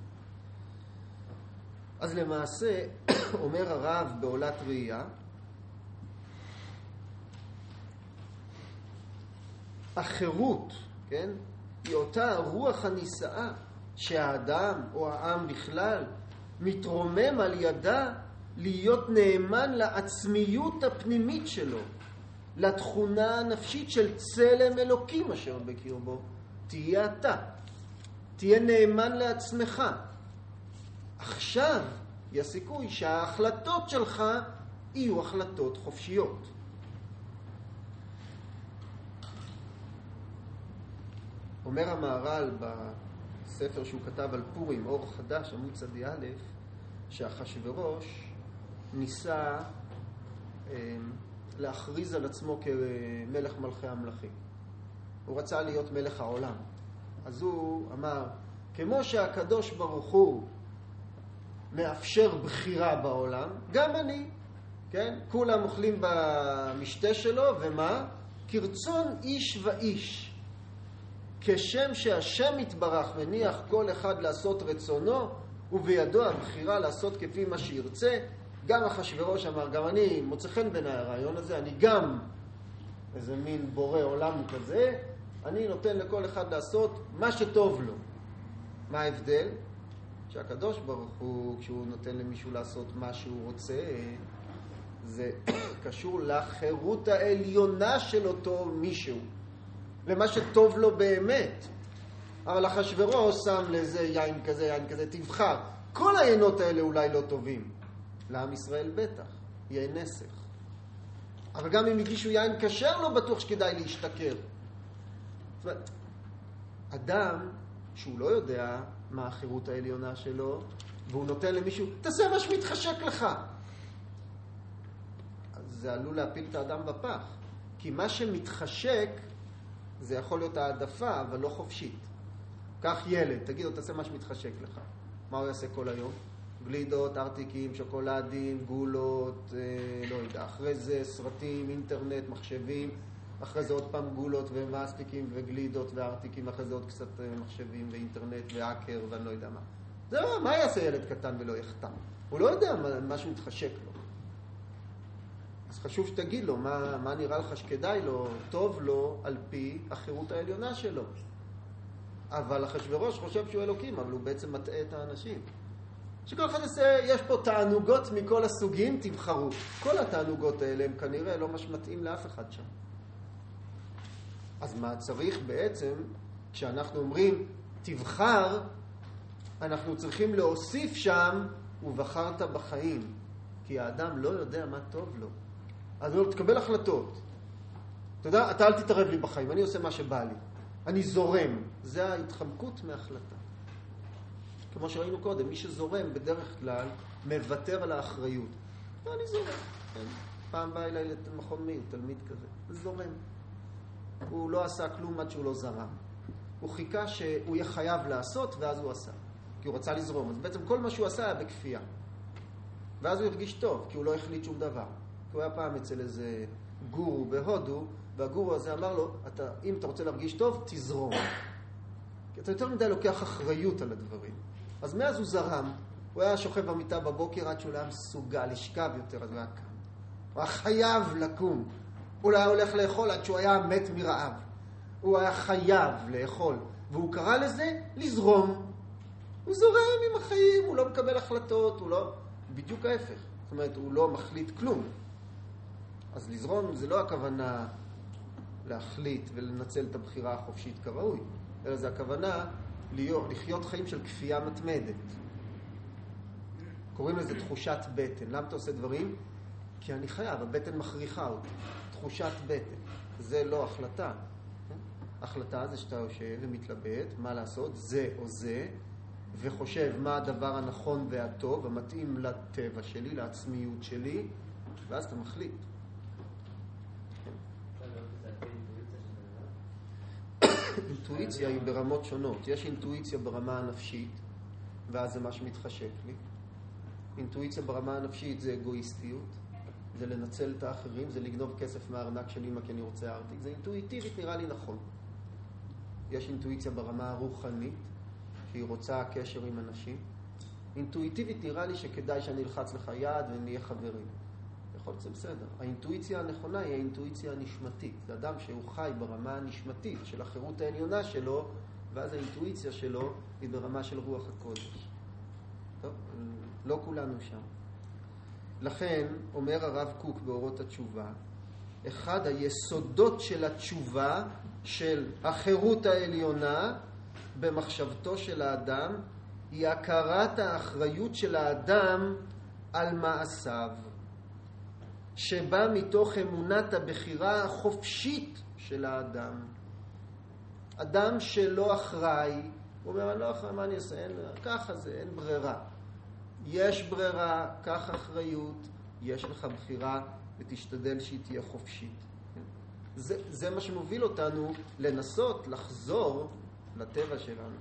אז למעשה, אומר הרב בעולת ראייה, החירות, כן, היא אותה הרוח הנישאה שהאדם או העם בכלל מתרומם על ידה להיות נאמן לעצמיות הפנימית שלו, לתכונה הנפשית של צלם אלוקים אשר בקרבו. תהיה אתה, תהיה נאמן לעצמך. עכשיו יש סיכוי שההחלטות שלך יהיו החלטות חופשיות. אומר המהר"ל בספר שהוא כתב על פורים, אור חדש, עמוד צדי א', שאחשוורוש ניסה להכריז על עצמו כמלך מלכי המלכים. הוא רצה להיות מלך העולם. אז הוא אמר, כמו שהקדוש ברוך הוא מאפשר בחירה בעולם, גם אני, כן? כולם אוכלים במשתה שלו, ומה? כרצון איש ואיש. כשם שהשם יתברך מניח כל אחד לעשות רצונו, ובידו הבחירה לעשות כפי מה שירצה, גם אחשוורוש אמר, גם אני מוצא חן בין הרעיון הזה, אני גם איזה מין בורא עולם כזה, אני נותן לכל אחד לעשות מה שטוב לו. מה ההבדל? שהקדוש ברוך הוא, כשהוא נותן למישהו לעשות מה שהוא רוצה, זה קשור לחירות העליונה של אותו מישהו, למה שטוב לו באמת. אבל אחשוורוש שם לזה יין כזה, יין כזה, תבחר. כל העיינות האלה אולי לא טובים. לעם ישראל בטח, יהיה נסך. אבל גם אם הגישו יין כשר, לא בטוח שכדאי להשתכר. זאת אומרת, אדם שהוא לא יודע מה החירות העליונה שלו, והוא נותן למישהו, תעשה מה שמתחשק לך. אז זה עלול להפיל את האדם בפח. כי מה שמתחשק, זה יכול להיות העדפה, אבל לא חופשית. כך ילד, תגיד לו, תעשה מה שמתחשק לך. מה הוא יעשה כל היום? גלידות, ארטיקים, שוקולדים, גולות, לא יודע. אחרי זה סרטים, אינטרנט, מחשבים. אחרי זה עוד פעם גולות ומאסטיקים וגלידות וארטיקים, אחרי זה עוד קצת מחשבים ואינטרנט והאקר ואני לא יודע מה. זהו, מה יעשה ילד קטן ולא יחתם? הוא לא יודע מה שמתחשק לו. אז חשוב שתגיד לו מה נראה לך שכדאי לו, טוב לו על פי החירות העליונה שלו. אבל אחשוורוש חושב שהוא אלוקים, אבל הוא בעצם מטעה את האנשים. שכל אחד עושה, יש פה תענוגות מכל הסוגים, תבחרו. כל התענוגות האלה הם כנראה לא ממש מתאים לאף אחד שם. אז מה צריך בעצם, כשאנחנו אומרים תבחר, אנחנו צריכים להוסיף שם, ובחרת בחיים. כי האדם לא יודע מה טוב לו. אז הוא תקבל החלטות. אתה יודע, אתה אל תתערב לי בחיים, אני עושה מה שבא לי. אני זורם. זה ההתחמקות מההחלטה. כמו שראינו קודם, מי שזורם בדרך כלל מוותר על האחריות. אני זורם. פעם בא אליי למכון מאיר, תלמיד כזה. הוא זורם. הוא לא עשה כלום עד שהוא לא זרם. הוא חיכה שהוא יהיה חייב לעשות, ואז הוא עשה. כי הוא רצה לזרום. אז בעצם כל מה שהוא עשה היה בכפייה. ואז הוא הרגיש טוב, כי הוא לא החליט שום דבר. כי הוא היה פעם אצל איזה גורו בהודו, והגורו הזה אמר לו, אם אתה רוצה להרגיש טוב, תזרום. כי אתה יותר מדי לוקח אחריות על הדברים. אז מאז הוא זרם. הוא היה שוכב במיטה בבוקר עד שהוא לא היה מסוגל לשכב יותר, אז הוא היה קם. הוא היה חייב לקום. הוא לא היה הולך לאכול עד שהוא היה מת מרעב. הוא היה חייב לאכול. והוא קרא לזה לזרום. הוא זורם עם החיים, הוא לא מקבל החלטות, הוא לא... בדיוק ההפך. זאת אומרת, הוא לא מחליט כלום. אז לזרום זה לא הכוונה להחליט ולנצל את הבחירה החופשית כראוי, אלא זה הכוונה לחיות חיים של כפייה מתמדת. קוראים לזה תחושת בטן. למה אתה עושה דברים? כי אני חייב, הבטן מכריחה אותי. תחושת בטן. זה לא החלטה. החלטה זה שאתה יושב ומתלבט מה לעשות, זה או זה, וחושב מה הדבר הנכון והטוב, המתאים לטבע שלי, לעצמיות שלי, ואז אתה מחליט. אינטואיציה היא ברמות שונות. יש אינטואיציה ברמה הנפשית, ואז זה מה שמתחשק לי. אינטואיציה ברמה הנפשית זה אגואיסטיות, זה לנצל את האחרים, זה לגנוב כסף מהארנק של אמא כי אני רוצה ארטיק. זה אינטואיטיבית, נראה לי נכון. יש אינטואיציה ברמה הרוחנית, שהיא רוצה קשר עם אנשים. אינטואיטיבית נראה לי שכדאי שאני אלחץ לך יד ונהיה חברים. יכול להיות זה בסדר. האינטואיציה הנכונה היא האינטואיציה הנשמתית. זה אדם שהוא חי ברמה הנשמתית של החירות העליונה שלו, ואז האינטואיציה שלו היא ברמה של רוח הקודש. טוב, לא כולנו שם. לכן, אומר הרב קוק באורות התשובה, אחד היסודות של התשובה של החירות העליונה במחשבתו של האדם היא הכרת האחריות של האדם על מעשיו, שבא מתוך אמונת הבחירה החופשית של האדם. אדם שלא אחראי, הוא אומר, אני לא אחראי, מה אני אעשה? ככה זה, אין ברירה. יש ברירה, קח אחריות, יש לך בחירה, ותשתדל שהיא תהיה חופשית. זה מה שמוביל אותנו לנסות לחזור לטבע שלנו.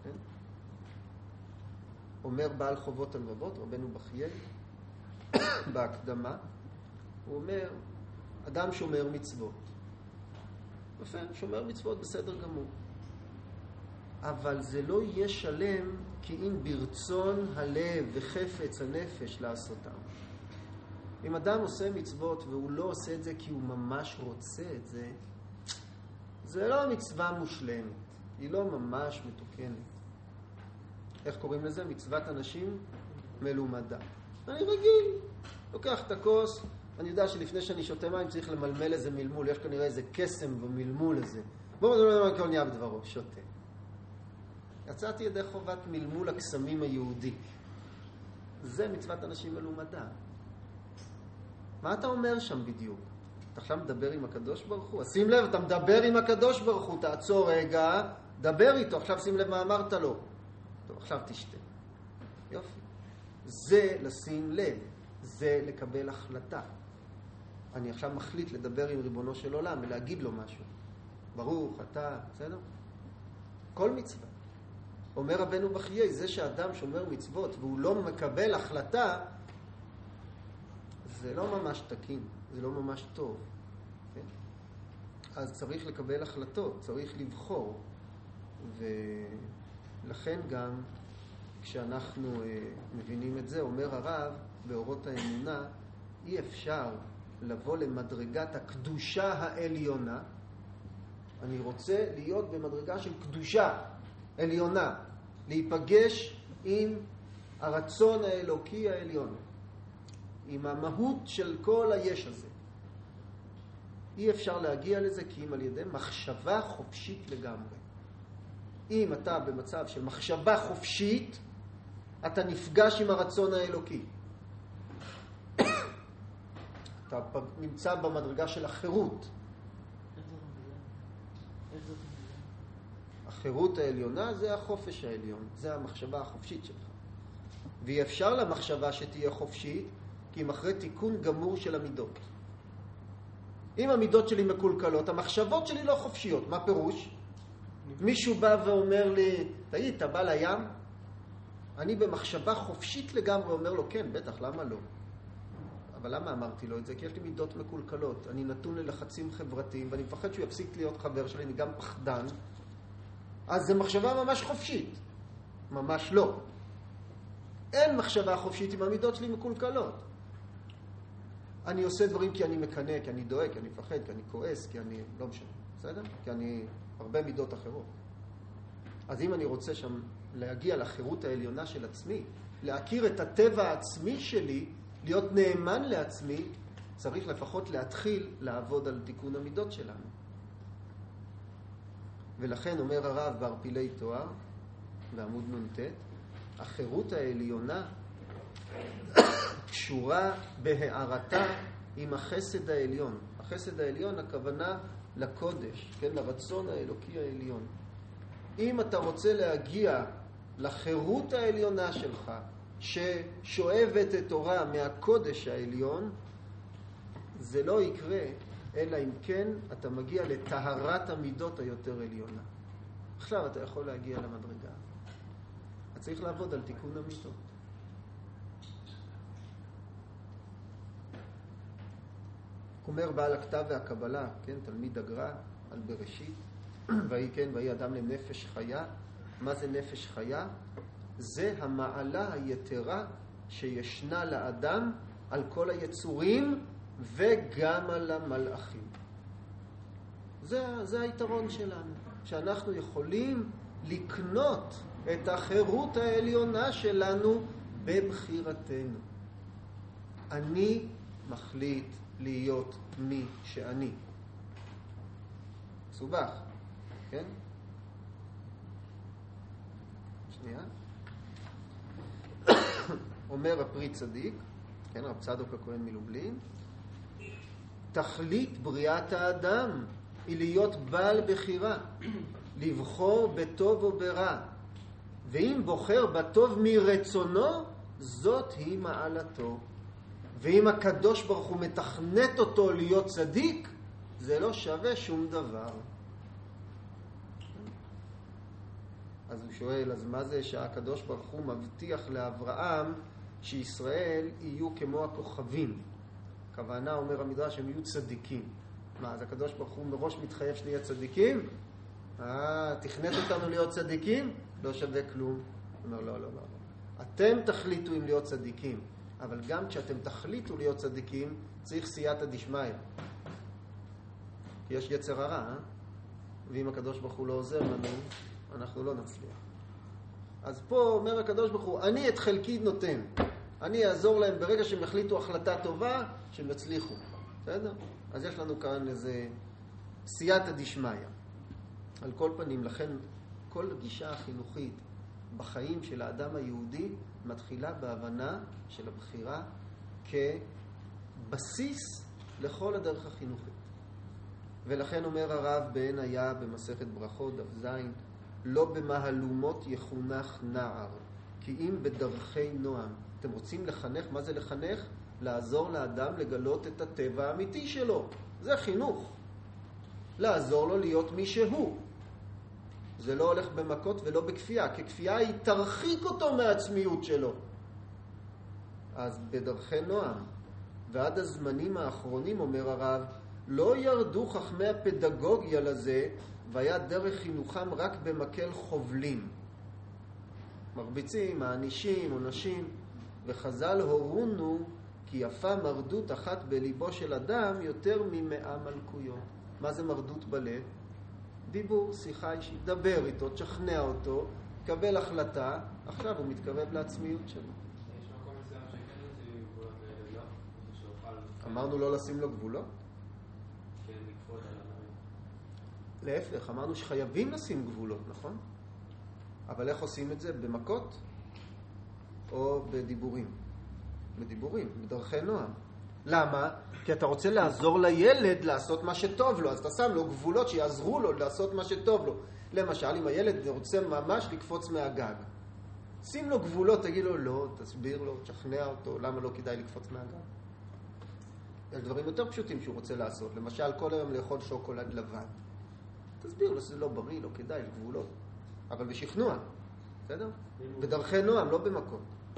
אומר בעל חובות הלבבות, רבנו בחיי, בהקדמה, הוא אומר, אדם שומר מצוות. יפה, שומר מצוות בסדר גמור. אבל זה לא יהיה שלם כי אם ברצון הלב וחפץ הנפש לעשותם. אם אדם עושה מצוות והוא לא עושה את זה כי הוא ממש רוצה את זה, זה לא מצווה מושלמת. היא לא ממש מתוקנת. איך קוראים לזה? מצוות אנשים מלומדה. אני רגיל. לוקח את הכוס, אני יודע שלפני שאני שותה מים צריך למלמל איזה מלמול. יש כנראה איזה קסם במלמול הזה. בואו נדבר כל נהיה בדברו, שותה. יצאתי ידי חובת מלמול הקסמים היהודי. זה מצוות אנשים מלומדה. מה אתה אומר שם בדיוק? אתה עכשיו מדבר עם הקדוש ברוך הוא? אז שים לב, אתה מדבר עם הקדוש ברוך הוא, תעצור רגע, דבר איתו, עכשיו שים לב מה אמרת לו. טוב, עכשיו תשתה. יופי. זה לשים לב, זה לקבל החלטה. אני עכשיו מחליט לדבר עם ריבונו של עולם ולהגיד לו משהו. ברוך, אתה, בסדר? כל מצווה. אומר רבנו בחיי, זה שאדם שומר מצוות והוא לא מקבל החלטה, זה לא ממש תקין, זה לא ממש טוב. כן? אז צריך לקבל החלטות, צריך לבחור. ולכן גם כשאנחנו מבינים את זה, אומר הרב באורות האמונה, אי אפשר לבוא למדרגת הקדושה העליונה. אני רוצה להיות במדרגה של קדושה עליונה, להיפגש עם הרצון האלוקי העליון, עם המהות של כל היש הזה. אי אפשר להגיע לזה כי אם על ידי מחשבה חופשית לגמרי. אם אתה במצב של מחשבה חופשית, אתה נפגש עם הרצון האלוקי. אתה נמצא במדרגה של החירות. החירות העליונה זה החופש העליון, זה המחשבה החופשית שלך. ואי אפשר למחשבה שתהיה חופשית, כי אם אחרי תיקון גמור של המידות. אם המידות שלי מקולקלות, המחשבות שלי לא חופשיות. מה פירוש? מישהו בא ואומר לי, תגיד, אתה בא לים? אני במחשבה חופשית לגמרי אומר לו, כן, בטח, למה לא? אבל למה אמרתי לו את זה? כי יש לי מידות מקולקלות. אני נתון ללחצים חברתיים, ואני מפחד שהוא יפסיק להיות חבר שלי, אני גם פחדן. אז זו מחשבה ממש חופשית. ממש לא. אין מחשבה חופשית אם המידות שלי מקולקלות. אני עושה דברים כי אני מקנא, כי אני דואג, כי אני מפחד, כי אני כועס, כי אני לא משנה. בסדר? כי אני הרבה מידות אחרות. אז אם אני רוצה שם להגיע לחירות העליונה של עצמי, להכיר את הטבע העצמי שלי, להיות נאמן לעצמי, צריך לפחות להתחיל לעבוד על תיקון המידות שלנו. ולכן אומר הרב בערפילי תואר, בעמוד נ"ט, החירות העליונה קשורה בהערתה עם החסד העליון. החסד העליון, הכוונה לקודש, כן, לרצון האלוקי העליון. אם אתה רוצה להגיע לחירות העליונה שלך, ששואבת את תורה מהקודש העליון, זה לא יקרה, אלא אם כן אתה מגיע לטהרת המידות היותר עליונה. עכשיו אתה יכול להגיע למדרגה. אתה צריך לעבוד על תיקון המידות. אומר בעל הכתב והקבלה, כן, תלמיד הגר"א על בראשית, ויהי אדם לנפש חיה. מה זה נפש חיה? זה המעלה היתרה שישנה לאדם על כל היצורים וגם על המלאכים. זה היתרון שלנו, שאנחנו יכולים לקנות את החירות העליונה שלנו בבחירתנו. אני מחליט להיות מי שאני. מסובך, כן? שנייה. אומר הפרי צדיק, כן, רב צדוק הכהן מלובלין, תכלית בריאת האדם היא להיות בעל בחירה, לבחור בטוב או ברע, ואם בוחר בטוב מרצונו, זאת היא מעלתו. ואם הקדוש ברוך הוא מתכנת אותו להיות צדיק, זה לא שווה שום דבר. אז הוא שואל, אז מה זה שהקדוש ברוך הוא מבטיח לאברהם שישראל יהיו כמו הכוכבים? הכוונה, אומר המדרש, הם יהיו צדיקים. מה, אז הקדוש ברוך הוא מראש מתחייב שנהיה צדיקים? תכנת אותנו להיות צדיקים? לא שווה כלום. הוא אומר, לא. אתם תחליטו אם להיות צדיקים. אבל גם כשאתם תחליטו להיות צדיקים, צריך סייעתא דשמיא. כי יש יצר הרע, ואם הקדוש ברוך הוא לא עוזר לנו, אנחנו לא נצליח. אז פה אומר הקדוש ברוך הוא, אני את חלקי נותן. אני אעזור להם ברגע שהם החליטו החלטה טובה, שהם יצליחו. בסדר? אז יש לנו כאן איזה סייעתא דשמיא. על כל פנים, לכן כל הגישה החינוכית בחיים של האדם היהודי מתחילה בהבנה של הבחירה כבסיס לכל הדרך החינוכית. ולכן אומר הרב בעין היה במסכת ברכות דף ז, לא במהלומות יחונך נער, כי אם בדרכי נועם. אתם רוצים לחנך? מה זה לחנך? לעזור לאדם לגלות את הטבע האמיתי שלו. זה חינוך. לעזור לו להיות מי שהוא. זה לא הולך במכות ולא בכפייה, כי כפייה היא תרחיק אותו מהעצמיות שלו. אז בדרכי נועם, ועד הזמנים האחרונים, אומר הרב, לא ירדו חכמי הפדגוגיה לזה, והיה דרך חינוכם רק במקל חובלים. מרביצים, מענישים, עונשים, וחז"ל הורונו כי יפה מרדות אחת בליבו של אדם יותר מ100 מלכויות. מה זה מרדות בלב? דיבור, שיחה אישית, דבר איתו, תשכנע אותו, קבל החלטה, עכשיו הוא מתקרב לעצמיות שלו. יש מקום מסוים שכן לשים גבולות לילד, לא? שאוכל... אמרנו לא לשים לו גבולות? כן, לקפות על הדברים. להפך, אמרנו שחייבים לשים גבולות, נכון? אבל איך עושים את זה? במכות או בדיבורים? בדיבורים, בדרכי נועם. למה? כי אתה רוצה לעזור לילד לעשות מה שטוב לו, אז אתה שם לו גבולות שיעזרו לו לעשות מה שטוב לו. למשל, אם הילד רוצה ממש לקפוץ מהגג, שים לו גבולות, תגיד לו לא, תסביר לו, תשכנע אותו, למה לא כדאי לקפוץ מהגג. יש דברים יותר פשוטים שהוא רוצה לעשות, למשל כל היום לאכול שוקולד לבן. תסביר לו שזה לא בריא, לא כדאי, גבולות. אבל בשכנוע, בסדר? בדרכי נועם, לא במקום.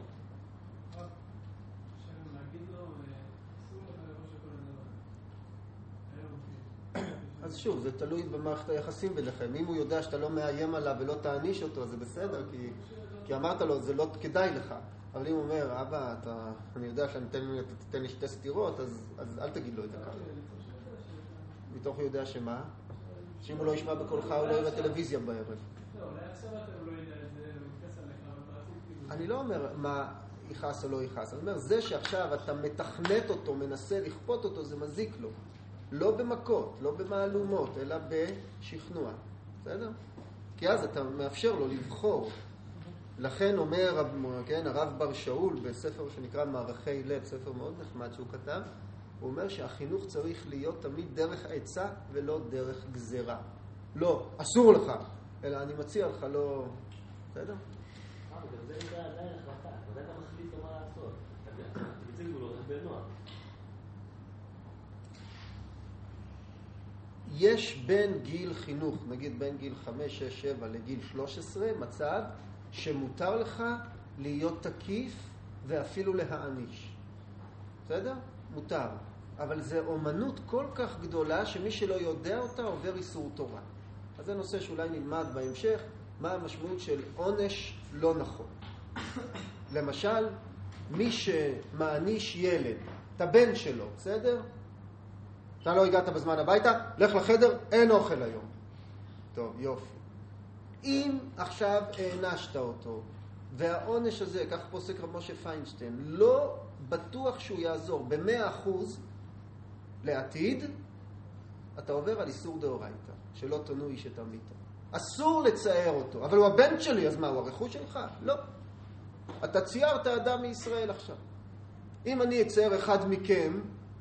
אז שוב, זה תלוי במערכת היחסים ביניכם. אם הוא יודע שאתה לא מאיים עליו ולא תעניש אותו, זה בסדר, כי אמרת לו, זה לא כדאי לך. אבל אם הוא אומר, אבא, אני יודע שתתן לי 2 סתירות, אז אל תגיד לו את זה ככה. מתוך הוא יודע שמה? שאם הוא לא ישמע בקולך, הוא לא יראה טלוויזיה בערב. לא, אולי עכשיו אתה לא יודע את זה, הוא יכנס עליך, אבל אתה עשית... אני לא אומר מה יכעס או לא יכעס. אני אומר, זה שעכשיו אתה מתכנת אותו, מנסה לכפות אותו, זה מזיק לו. לא במכות, לא במעלומות, אלא בשכנוע. בסדר? כי אז אתה מאפשר לו לבחור. לכן אומר כן, הרב בר שאול בספר שנקרא מערכי לב, ספר מאוד נחמד שהוא כתב, הוא אומר שהחינוך צריך להיות תמיד דרך עצה ולא דרך גזרה. לא, אסור לך, אלא אני מציע לך, לא... בסדר? גם זה נקרא עדיין החלטה, עדיין אתה מחליט מה לעשות. אתה מציג לו רק בנועם. יש בין גיל חינוך, נגיד בין גיל 5, 6, 7 לגיל 13, מצב שמותר לך להיות תקיף ואפילו להעניש. בסדר? מותר. אבל זה אומנות כל כך גדולה שמי שלא יודע אותה עובר איסור תורה. אז זה נושא שאולי נלמד בהמשך, מה המשמעות של עונש לא נכון. למשל, מי שמעניש ילד, את הבן שלו, בסדר? אתה לא הגעת בזמן הביתה, לך לחדר, אין אוכל היום. טוב, יופי. אם עכשיו הענשת אותו, והעונש הזה, כך פוסק רב משה פיינשטיין, לא בטוח שהוא יעזור ב100% לעתיד, אתה עובר על איסור דאורייתא, שלא תנו איש את עמיתו. אסור לצייר אותו, אבל הוא הבן שלי, אז מה, הוא הרכוש שלך? לא. אתה ציירת אדם מישראל עכשיו. אם אני אצייר אחד מכם,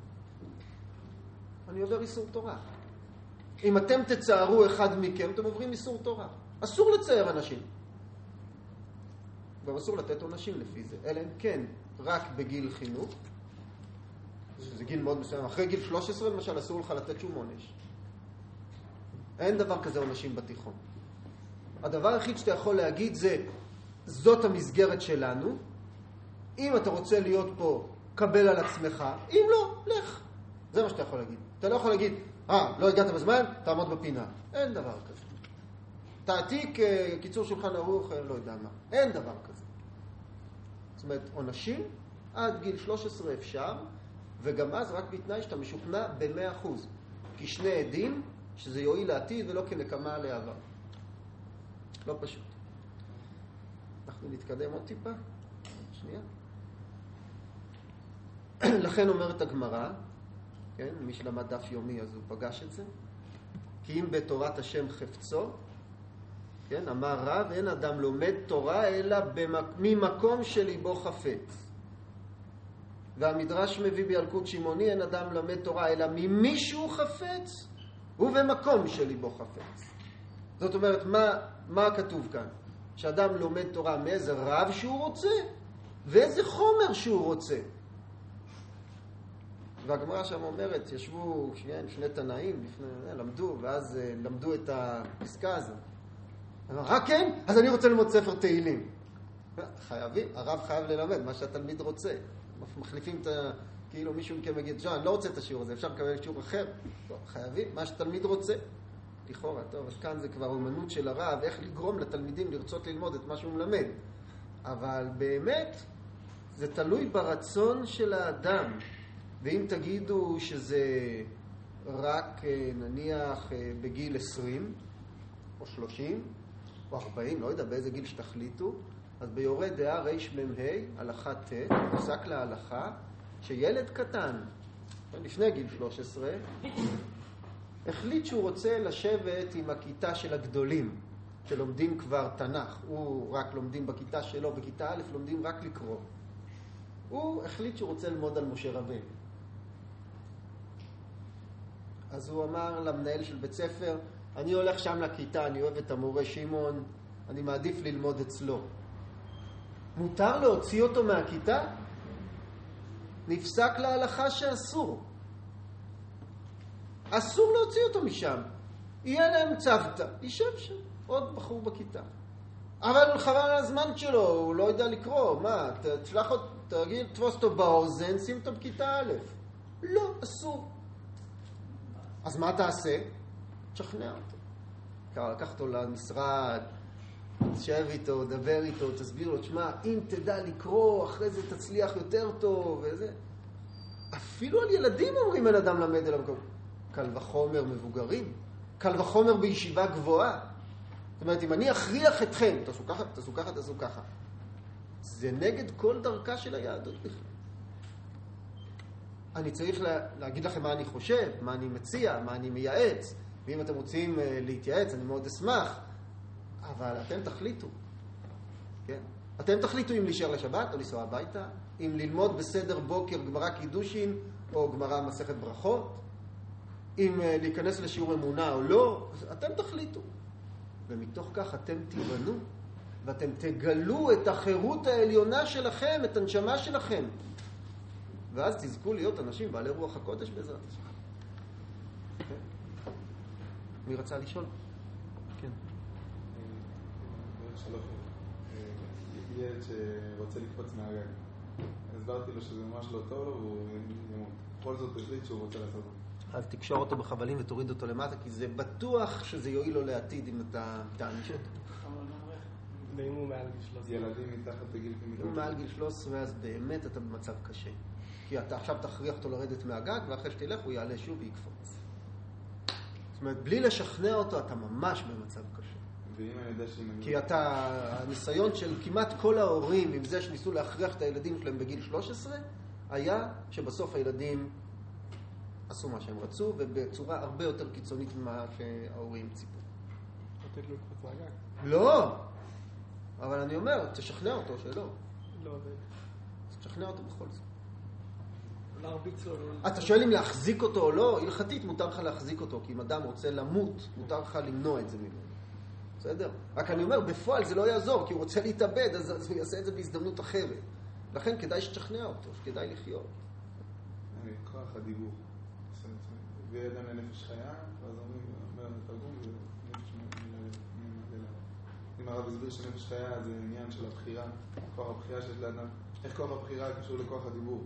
אני עובר איסור תורה. אם אתם תצערו אחד מכם, אתם עוברים איסור תורה. אסור לצייר אנשים. גם אסור לתת עונשים לפי זה. אלא אם כן, רק בגיל חינוך, שזה גיל מאוד מסוים. אחרי גיל 13, למשל, אסור לך לתת שום עונש. אין דבר כזה עונשים בתיכון. הדבר היחיד שאתה יכול להגיד זה, זאת המסגרת שלנו. אם אתה רוצה להיות פה, קבל על עצמך. אם לא, לך. זה מה שאתה יכול להגיד. אתה לא יכול להגיד, לא הגעת בזמן, תעמוד בפינה. אין דבר כזה. תעתיק קיצור שולחן ערוך, לא יודע מה. אין דבר כזה. זאת אומרת, עונשים עד גיל 13 אפשר, וגם אז רק בתנאי שאתה משוכנע ב100%. כי שני עדים, שזה יועיל לעתיד ולא כנקמה לעבר. לא פשוט. אנחנו נתקדם עוד טיפה. שנייה. לכן אומרת הגמרא, כן? מי שלמד דף יומי אז הוא פגש את זה. כי אם בתורת השם חפצו, כן? אמר רב, אין אדם לומד תורה אלא ממקום שליבו חפץ. והמדרש מביא בילקוט שמעוני, אין אדם למד תורה אלא ממישהו חפץ ובמקום שליבו חפץ. זאת אומרת, מה כתוב כאן? שאדם לומד תורה מאיזה רב שהוא רוצה ואיזה חומר שהוא רוצה. והגמרא שם אומרת, ישבו שני תנאים, למדו, ואז למדו את הפסקה הזאת. רק כן? אז אני רוצה ללמוד ספר תהילים. חייבים, הרב חייב ללמד מה שהתלמיד רוצה. מחליפים את כאילו מישהו מכם יגיד, אני לא רוצה את השיעור הזה, אפשר לקבל שיעור אחר? לא, חייבים, מה שתלמיד רוצה. לכאורה, טוב, אז כאן זה כבר אומנות של הרב, איך לגרום לתלמידים לרצות ללמוד את מה שהוא מלמד. אבל באמת, זה תלוי ברצון של האדם. ואם תגידו שזה רק נניח בגיל 20, או 30, או 40, לא יודע באיזה גיל שתחליטו, אז ביורה דעה רמ"ה, הלכה ט', נפסק להלכה, שילד קטן, לפני גיל 13, החליט שהוא רוצה לשבת עם הכיתה של הגדולים, שלומדים כבר תנ"ך. הוא רק לומדים בכיתה שלו, בכיתה א' לומדים רק לקרוא. הוא החליט שהוא רוצה ללמוד על משה רבנו. אז הוא אמר למנהל של בית ספר, אני הולך שם לכיתה, אני אוהב את המורה שמעון, אני מעדיף ללמוד אצלו. מותר להוציא אותו מהכיתה? נפסק להלכה שאסור. אסור להוציא אותו משם. יהיה להם צוותא, יישב שם, עוד בחור בכיתה. אבל חבל על הזמן שלו, הוא לא יודע לקרוא. מה, תשלח אותו, תגיד, תפוס אותו באוזן, שים אותו בכיתה א'. לא, אסור. אז מה תעשה? תשכנע אותו. לקח אותו למשרד, תשב איתו, דבר איתו, תסביר לו, תשמע, אם תדע לקרוא, אחרי זה תצליח יותר טוב, וזה. אפילו על ילדים אומרים על אדם למד אל המקום. קל וחומר מבוגרים, קל וחומר בישיבה גבוהה. זאת אומרת, אם אני אכריח אתכם, תעשו ככה, תעשו ככה, תעשו ככה. זה נגד כל דרכה של היהדות בכלל. אני צריך להגיד לכם מה אני חושב, מה אני מציע, מה אני מייעץ. ואם אתם רוצים להתייעץ, אני מאוד אשמח. אבל אתם תחליטו. כן? אתם תחליטו אם להישאר לשבת או לנסוע הביתה, אם ללמוד בסדר בוקר גמרא קידושין או גמרא מסכת ברכות, אם להיכנס לשיעור אמונה או לא, אתם תחליטו. ומתוך כך אתם תיבנו, ואתם תגלו את החירות העליונה שלכם, את הנשמה שלכם. ואז תזכו להיות אנשים בעלי רוח הקודש בעזרת השם. כן? מי רצה לשאול? כן. ילד שרוצה לקפוץ מהגג. הסברתי לו שזה ממש לא טוב לו והוא ימות. בכל זאת החליט שהוא רוצה לעשות את זה. אז תקשור אותו בחבלים ותוריד אותו למטה, כי זה בטוח שזה יועיל לו לעתיד אם אתה תעניש אותו. ואם הוא מעל גיל 13? ילדים מתחת לגיל אם הוא מעל גיל 13, אז באמת אתה במצב קשה. כי אתה עכשיו תכריח אותו לרדת מהגג, ואחרי שתלך הוא יעלה שוב ויקפוץ. זאת אומרת, בלי לשכנע אותו, אתה ממש במצב קשה. ואם אני יודע שאם אני... כי הניסיון של כמעט כל ההורים, עם זה שניסו להכריח את הילדים שלהם בגיל 13, היה שבסוף הילדים עשו מה שהם רצו, ובצורה הרבה יותר קיצונית ממה שההורים ציפו. לתת לו לקפוץ מהגג? לא! אבל אני אומר, תשכנע אותו שלא. לא עובד. תשכנע אותו בכל זאת. להרביץ לו. אתה שואל אם להחזיק אותו או לא? הלכתית מותר לך להחזיק אותו, כי אם אדם רוצה למות, מותר לך למנוע את זה ממנו. בסדר? רק אני אומר, בפועל זה לא יעזור, כי הוא רוצה להתאבד, אז הוא יעשה את זה בהזדמנות אחרת. לכן כדאי שתשכנע אותו, שכדאי לחיות. כוח הדיבור. וידע מנפש חיה, ואז אומר לתרגום, זה נפש ממדלה. אם הרב הסביר שנפש חיה זה עניין של הבחירה, כוח הבחירה שיש לאדם. איך כוח הבחירה קשור לכוח הדיבור?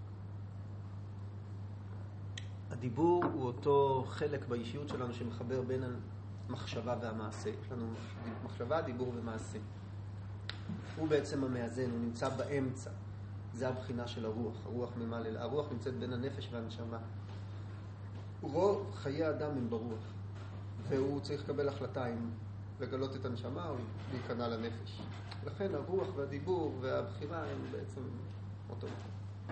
הדיבור הוא אותו חלק באישיות שלנו שמחבר בין המחשבה והמעשה. יש לנו מחשבה, דיבור ומעשה. הוא בעצם המאזן, הוא נמצא באמצע. זה הבחינה של הרוח. הרוח נמצאת בין הנפש והנשמה. רוב חיי האדם הם ברוח. והוא צריך לקבל החלטה אם לגלות את הנשמה או להיכנע לנפש. לכן הרוח והדיבור והבחירה הם בעצם אותו דבר.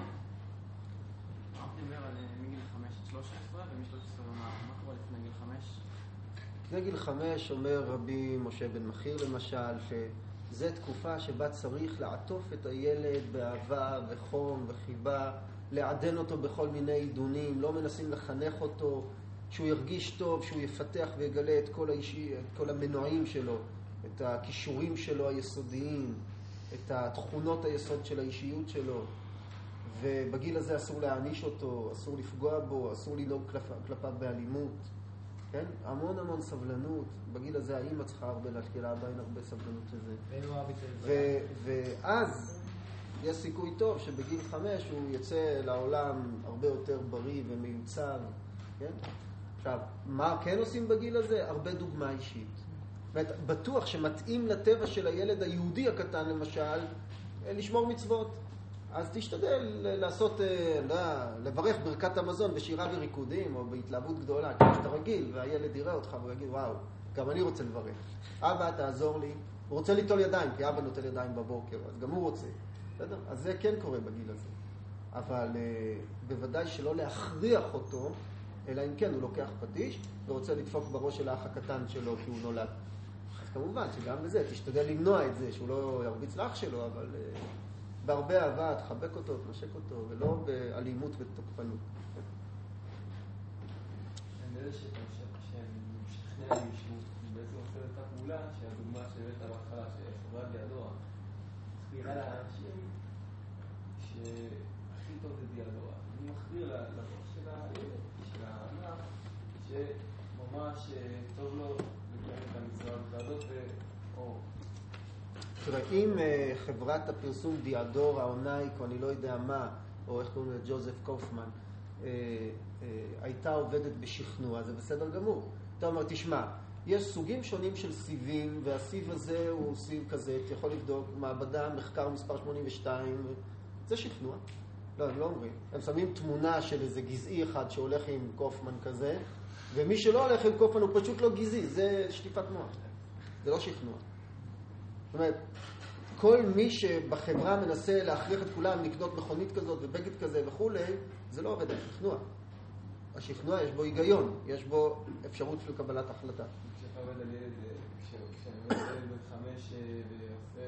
דיבר על מגיל 5 עד 13 ומ-13 מה קורה לפני גיל 5? לפני גיל 5 אומר רבי משה בן מחיר למשל שזו תקופה שבה צריך לעטוף את הילד באהבה וחום וחיבה, לעדן אותו בכל מיני עידונים, לא מנסים לחנך אותו, שהוא ירגיש טוב, שהוא יפתח ויגלה את כל המנועים שלו, את הכישורים שלו היסודיים, את התכונות היסוד של האישיות שלו. ובגיל הזה אסור להעניש אותו, אסור לפגוע בו, אסור לנהוג כלפיו באלימות. כן? המון סבלנות. בגיל הזה האמא צריכה הרבה להשקיע עדיין הרבה סבלנות לזה. ואז יש סיכוי טוב שבגיל 5 הוא יצא לעולם הרבה יותר בריא ומיוצב, כן? עכשיו, מה כן עושים בגיל הזה? הרבה דוגמה אישית. בטוח שמתאים לטבע של הילד היהודי הקטן למשל, לשמור מצוות. אז תשתדל לעשות, לברך ברכת המזון בשירה וריקודים או בהתלהבות גדולה, כמו שאתה רגיל, והילד יראה אותך ויגיד, וואו, גם אני רוצה לברך. אבא, תעזור לי. הוא רוצה ליטול ידיים, כי אבא נוטל ידיים בבוקר, אז גם הוא רוצה. בסדר? אז זה כן קורה בגיל הזה. אבל בוודאי שלא להכריח אותו, אלא אם כן הוא לוקח פטיש ורוצה לדפוק בראש של האח הקטן שלו כי הוא נולד. אז כמובן שגם בזה תשתדל למנוע את זה, שהוא לא ירביץ לאח שלו, אבל בהרבה אהבה תחבק אותו, תנשק אותו, ולא באלימות ותוקפנות. אני יודע שמשכנע מישהו, בעצם עושה את הפעולה שהדוגמה שהבאת בהתחלה, שחברת דיאדורה, מסבירה לאנשים שהכי טוב זה דיאדורה. אני מחביר לראש של הילד, של הענף, שממש טוב לו לקיים את המצווה הזאת ואור. תראה, אם חברת הפרסום דיאדורה או נייק או אני לא יודע מה, או איך קוראים לזה, ג'וזף קופמן, הייתה עובדת בשכנוע, זה בסדר גמור. אתה אומר, תשמע, יש סוגים שונים של סיבים, והסיב הזה הוא סיב כזה, אתה יכול לבדוק, מעבדה, מחקר מספר 82, זה שכנוע. לא, הם לא אומרים. הם שמים תמונה של איזה גזעי אחד שהולך עם קופמן כזה, ומי שלא הולך עם קופמן הוא פשוט לא גזעי, זה שטיפת מוח. זה לא שכנוע. זאת אומרת, כל מי שבחברה מנסה להכריח את כולם לקנות מכונית כזאת ובגד כזה וכולי, זה לא עובד על שכנוע. השכנוע יש בו היגיון, יש בו אפשרות של קבלת החלטה. כשאתה עובד על ילד, כשאני עובד על ילד בן 5 ועושה,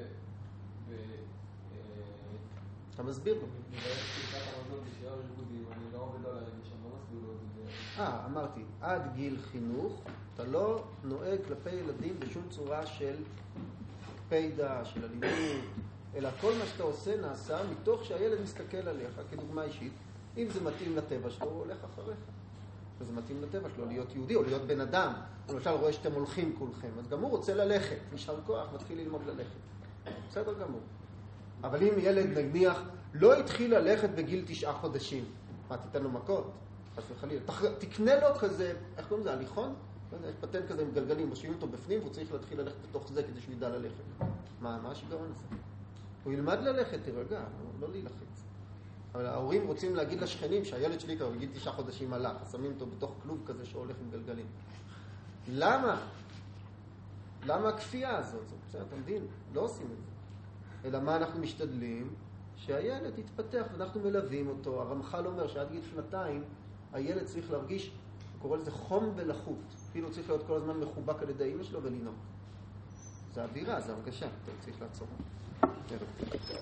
אתה מסביר לו. אני רואה את המזון בשירה וריקודים, אני לא עובד על הרגע שם, לא מסביר לו את זה. אמרתי, עד גיל חינוך, אתה לא נוהג כלפי ילדים בשום צורה של פיידה, של אלימות, אלא כל מה שאתה עושה נעשה מתוך שהילד מסתכל עליך כדוגמה אישית. אם זה מתאים לטבע שלו, הוא הולך אחריך. וזה מתאים לטבע שלו להיות יהודי או להיות בן אדם. הוא למשל רואה שאתם הולכים כולכם, אז גם הוא רוצה ללכת. נשאר כוח, מתחיל ללמוד ללכת. בסדר גמור. אבל אם ילד נניח לא התחיל ללכת בגיל 9 חודשים, מה, תיתן לו מכות? אז וחלילה. תקנה לו כזה, איך קוראים לזה, הליכון? יש פטנט כזה עם גלגלים, משאירים אותו בפנים, והוא צריך להתחיל ללכת בתוך זה כדי שהוא ידע ללכת. מה השיגעון הזה? הוא ילמד ללכת, תירגע, לא להילחץ. אבל ההורים רוצים להגיד לשכנים שהילד שלי כבר בגיל 9 חודשים הלך, אז שמים אותו בתוך כלוב כזה שהולך עם גלגלים. למה? למה הכפייה הזאת? בסדר, אתה מבין? לא עושים את זה. אלא מה אנחנו משתדלים? שהילד יתפתח ואנחנו מלווים אותו. הרמח"ל אומר שעד גיל 2 הילד צריך להרגיש, הוא קורא לזה חום ולחות. אפילו צריך להיות כל הזמן מחובק על ידי אמא שלו ולנהוג. זה אווירה, זה הרגשה, אתה צריך לעצור.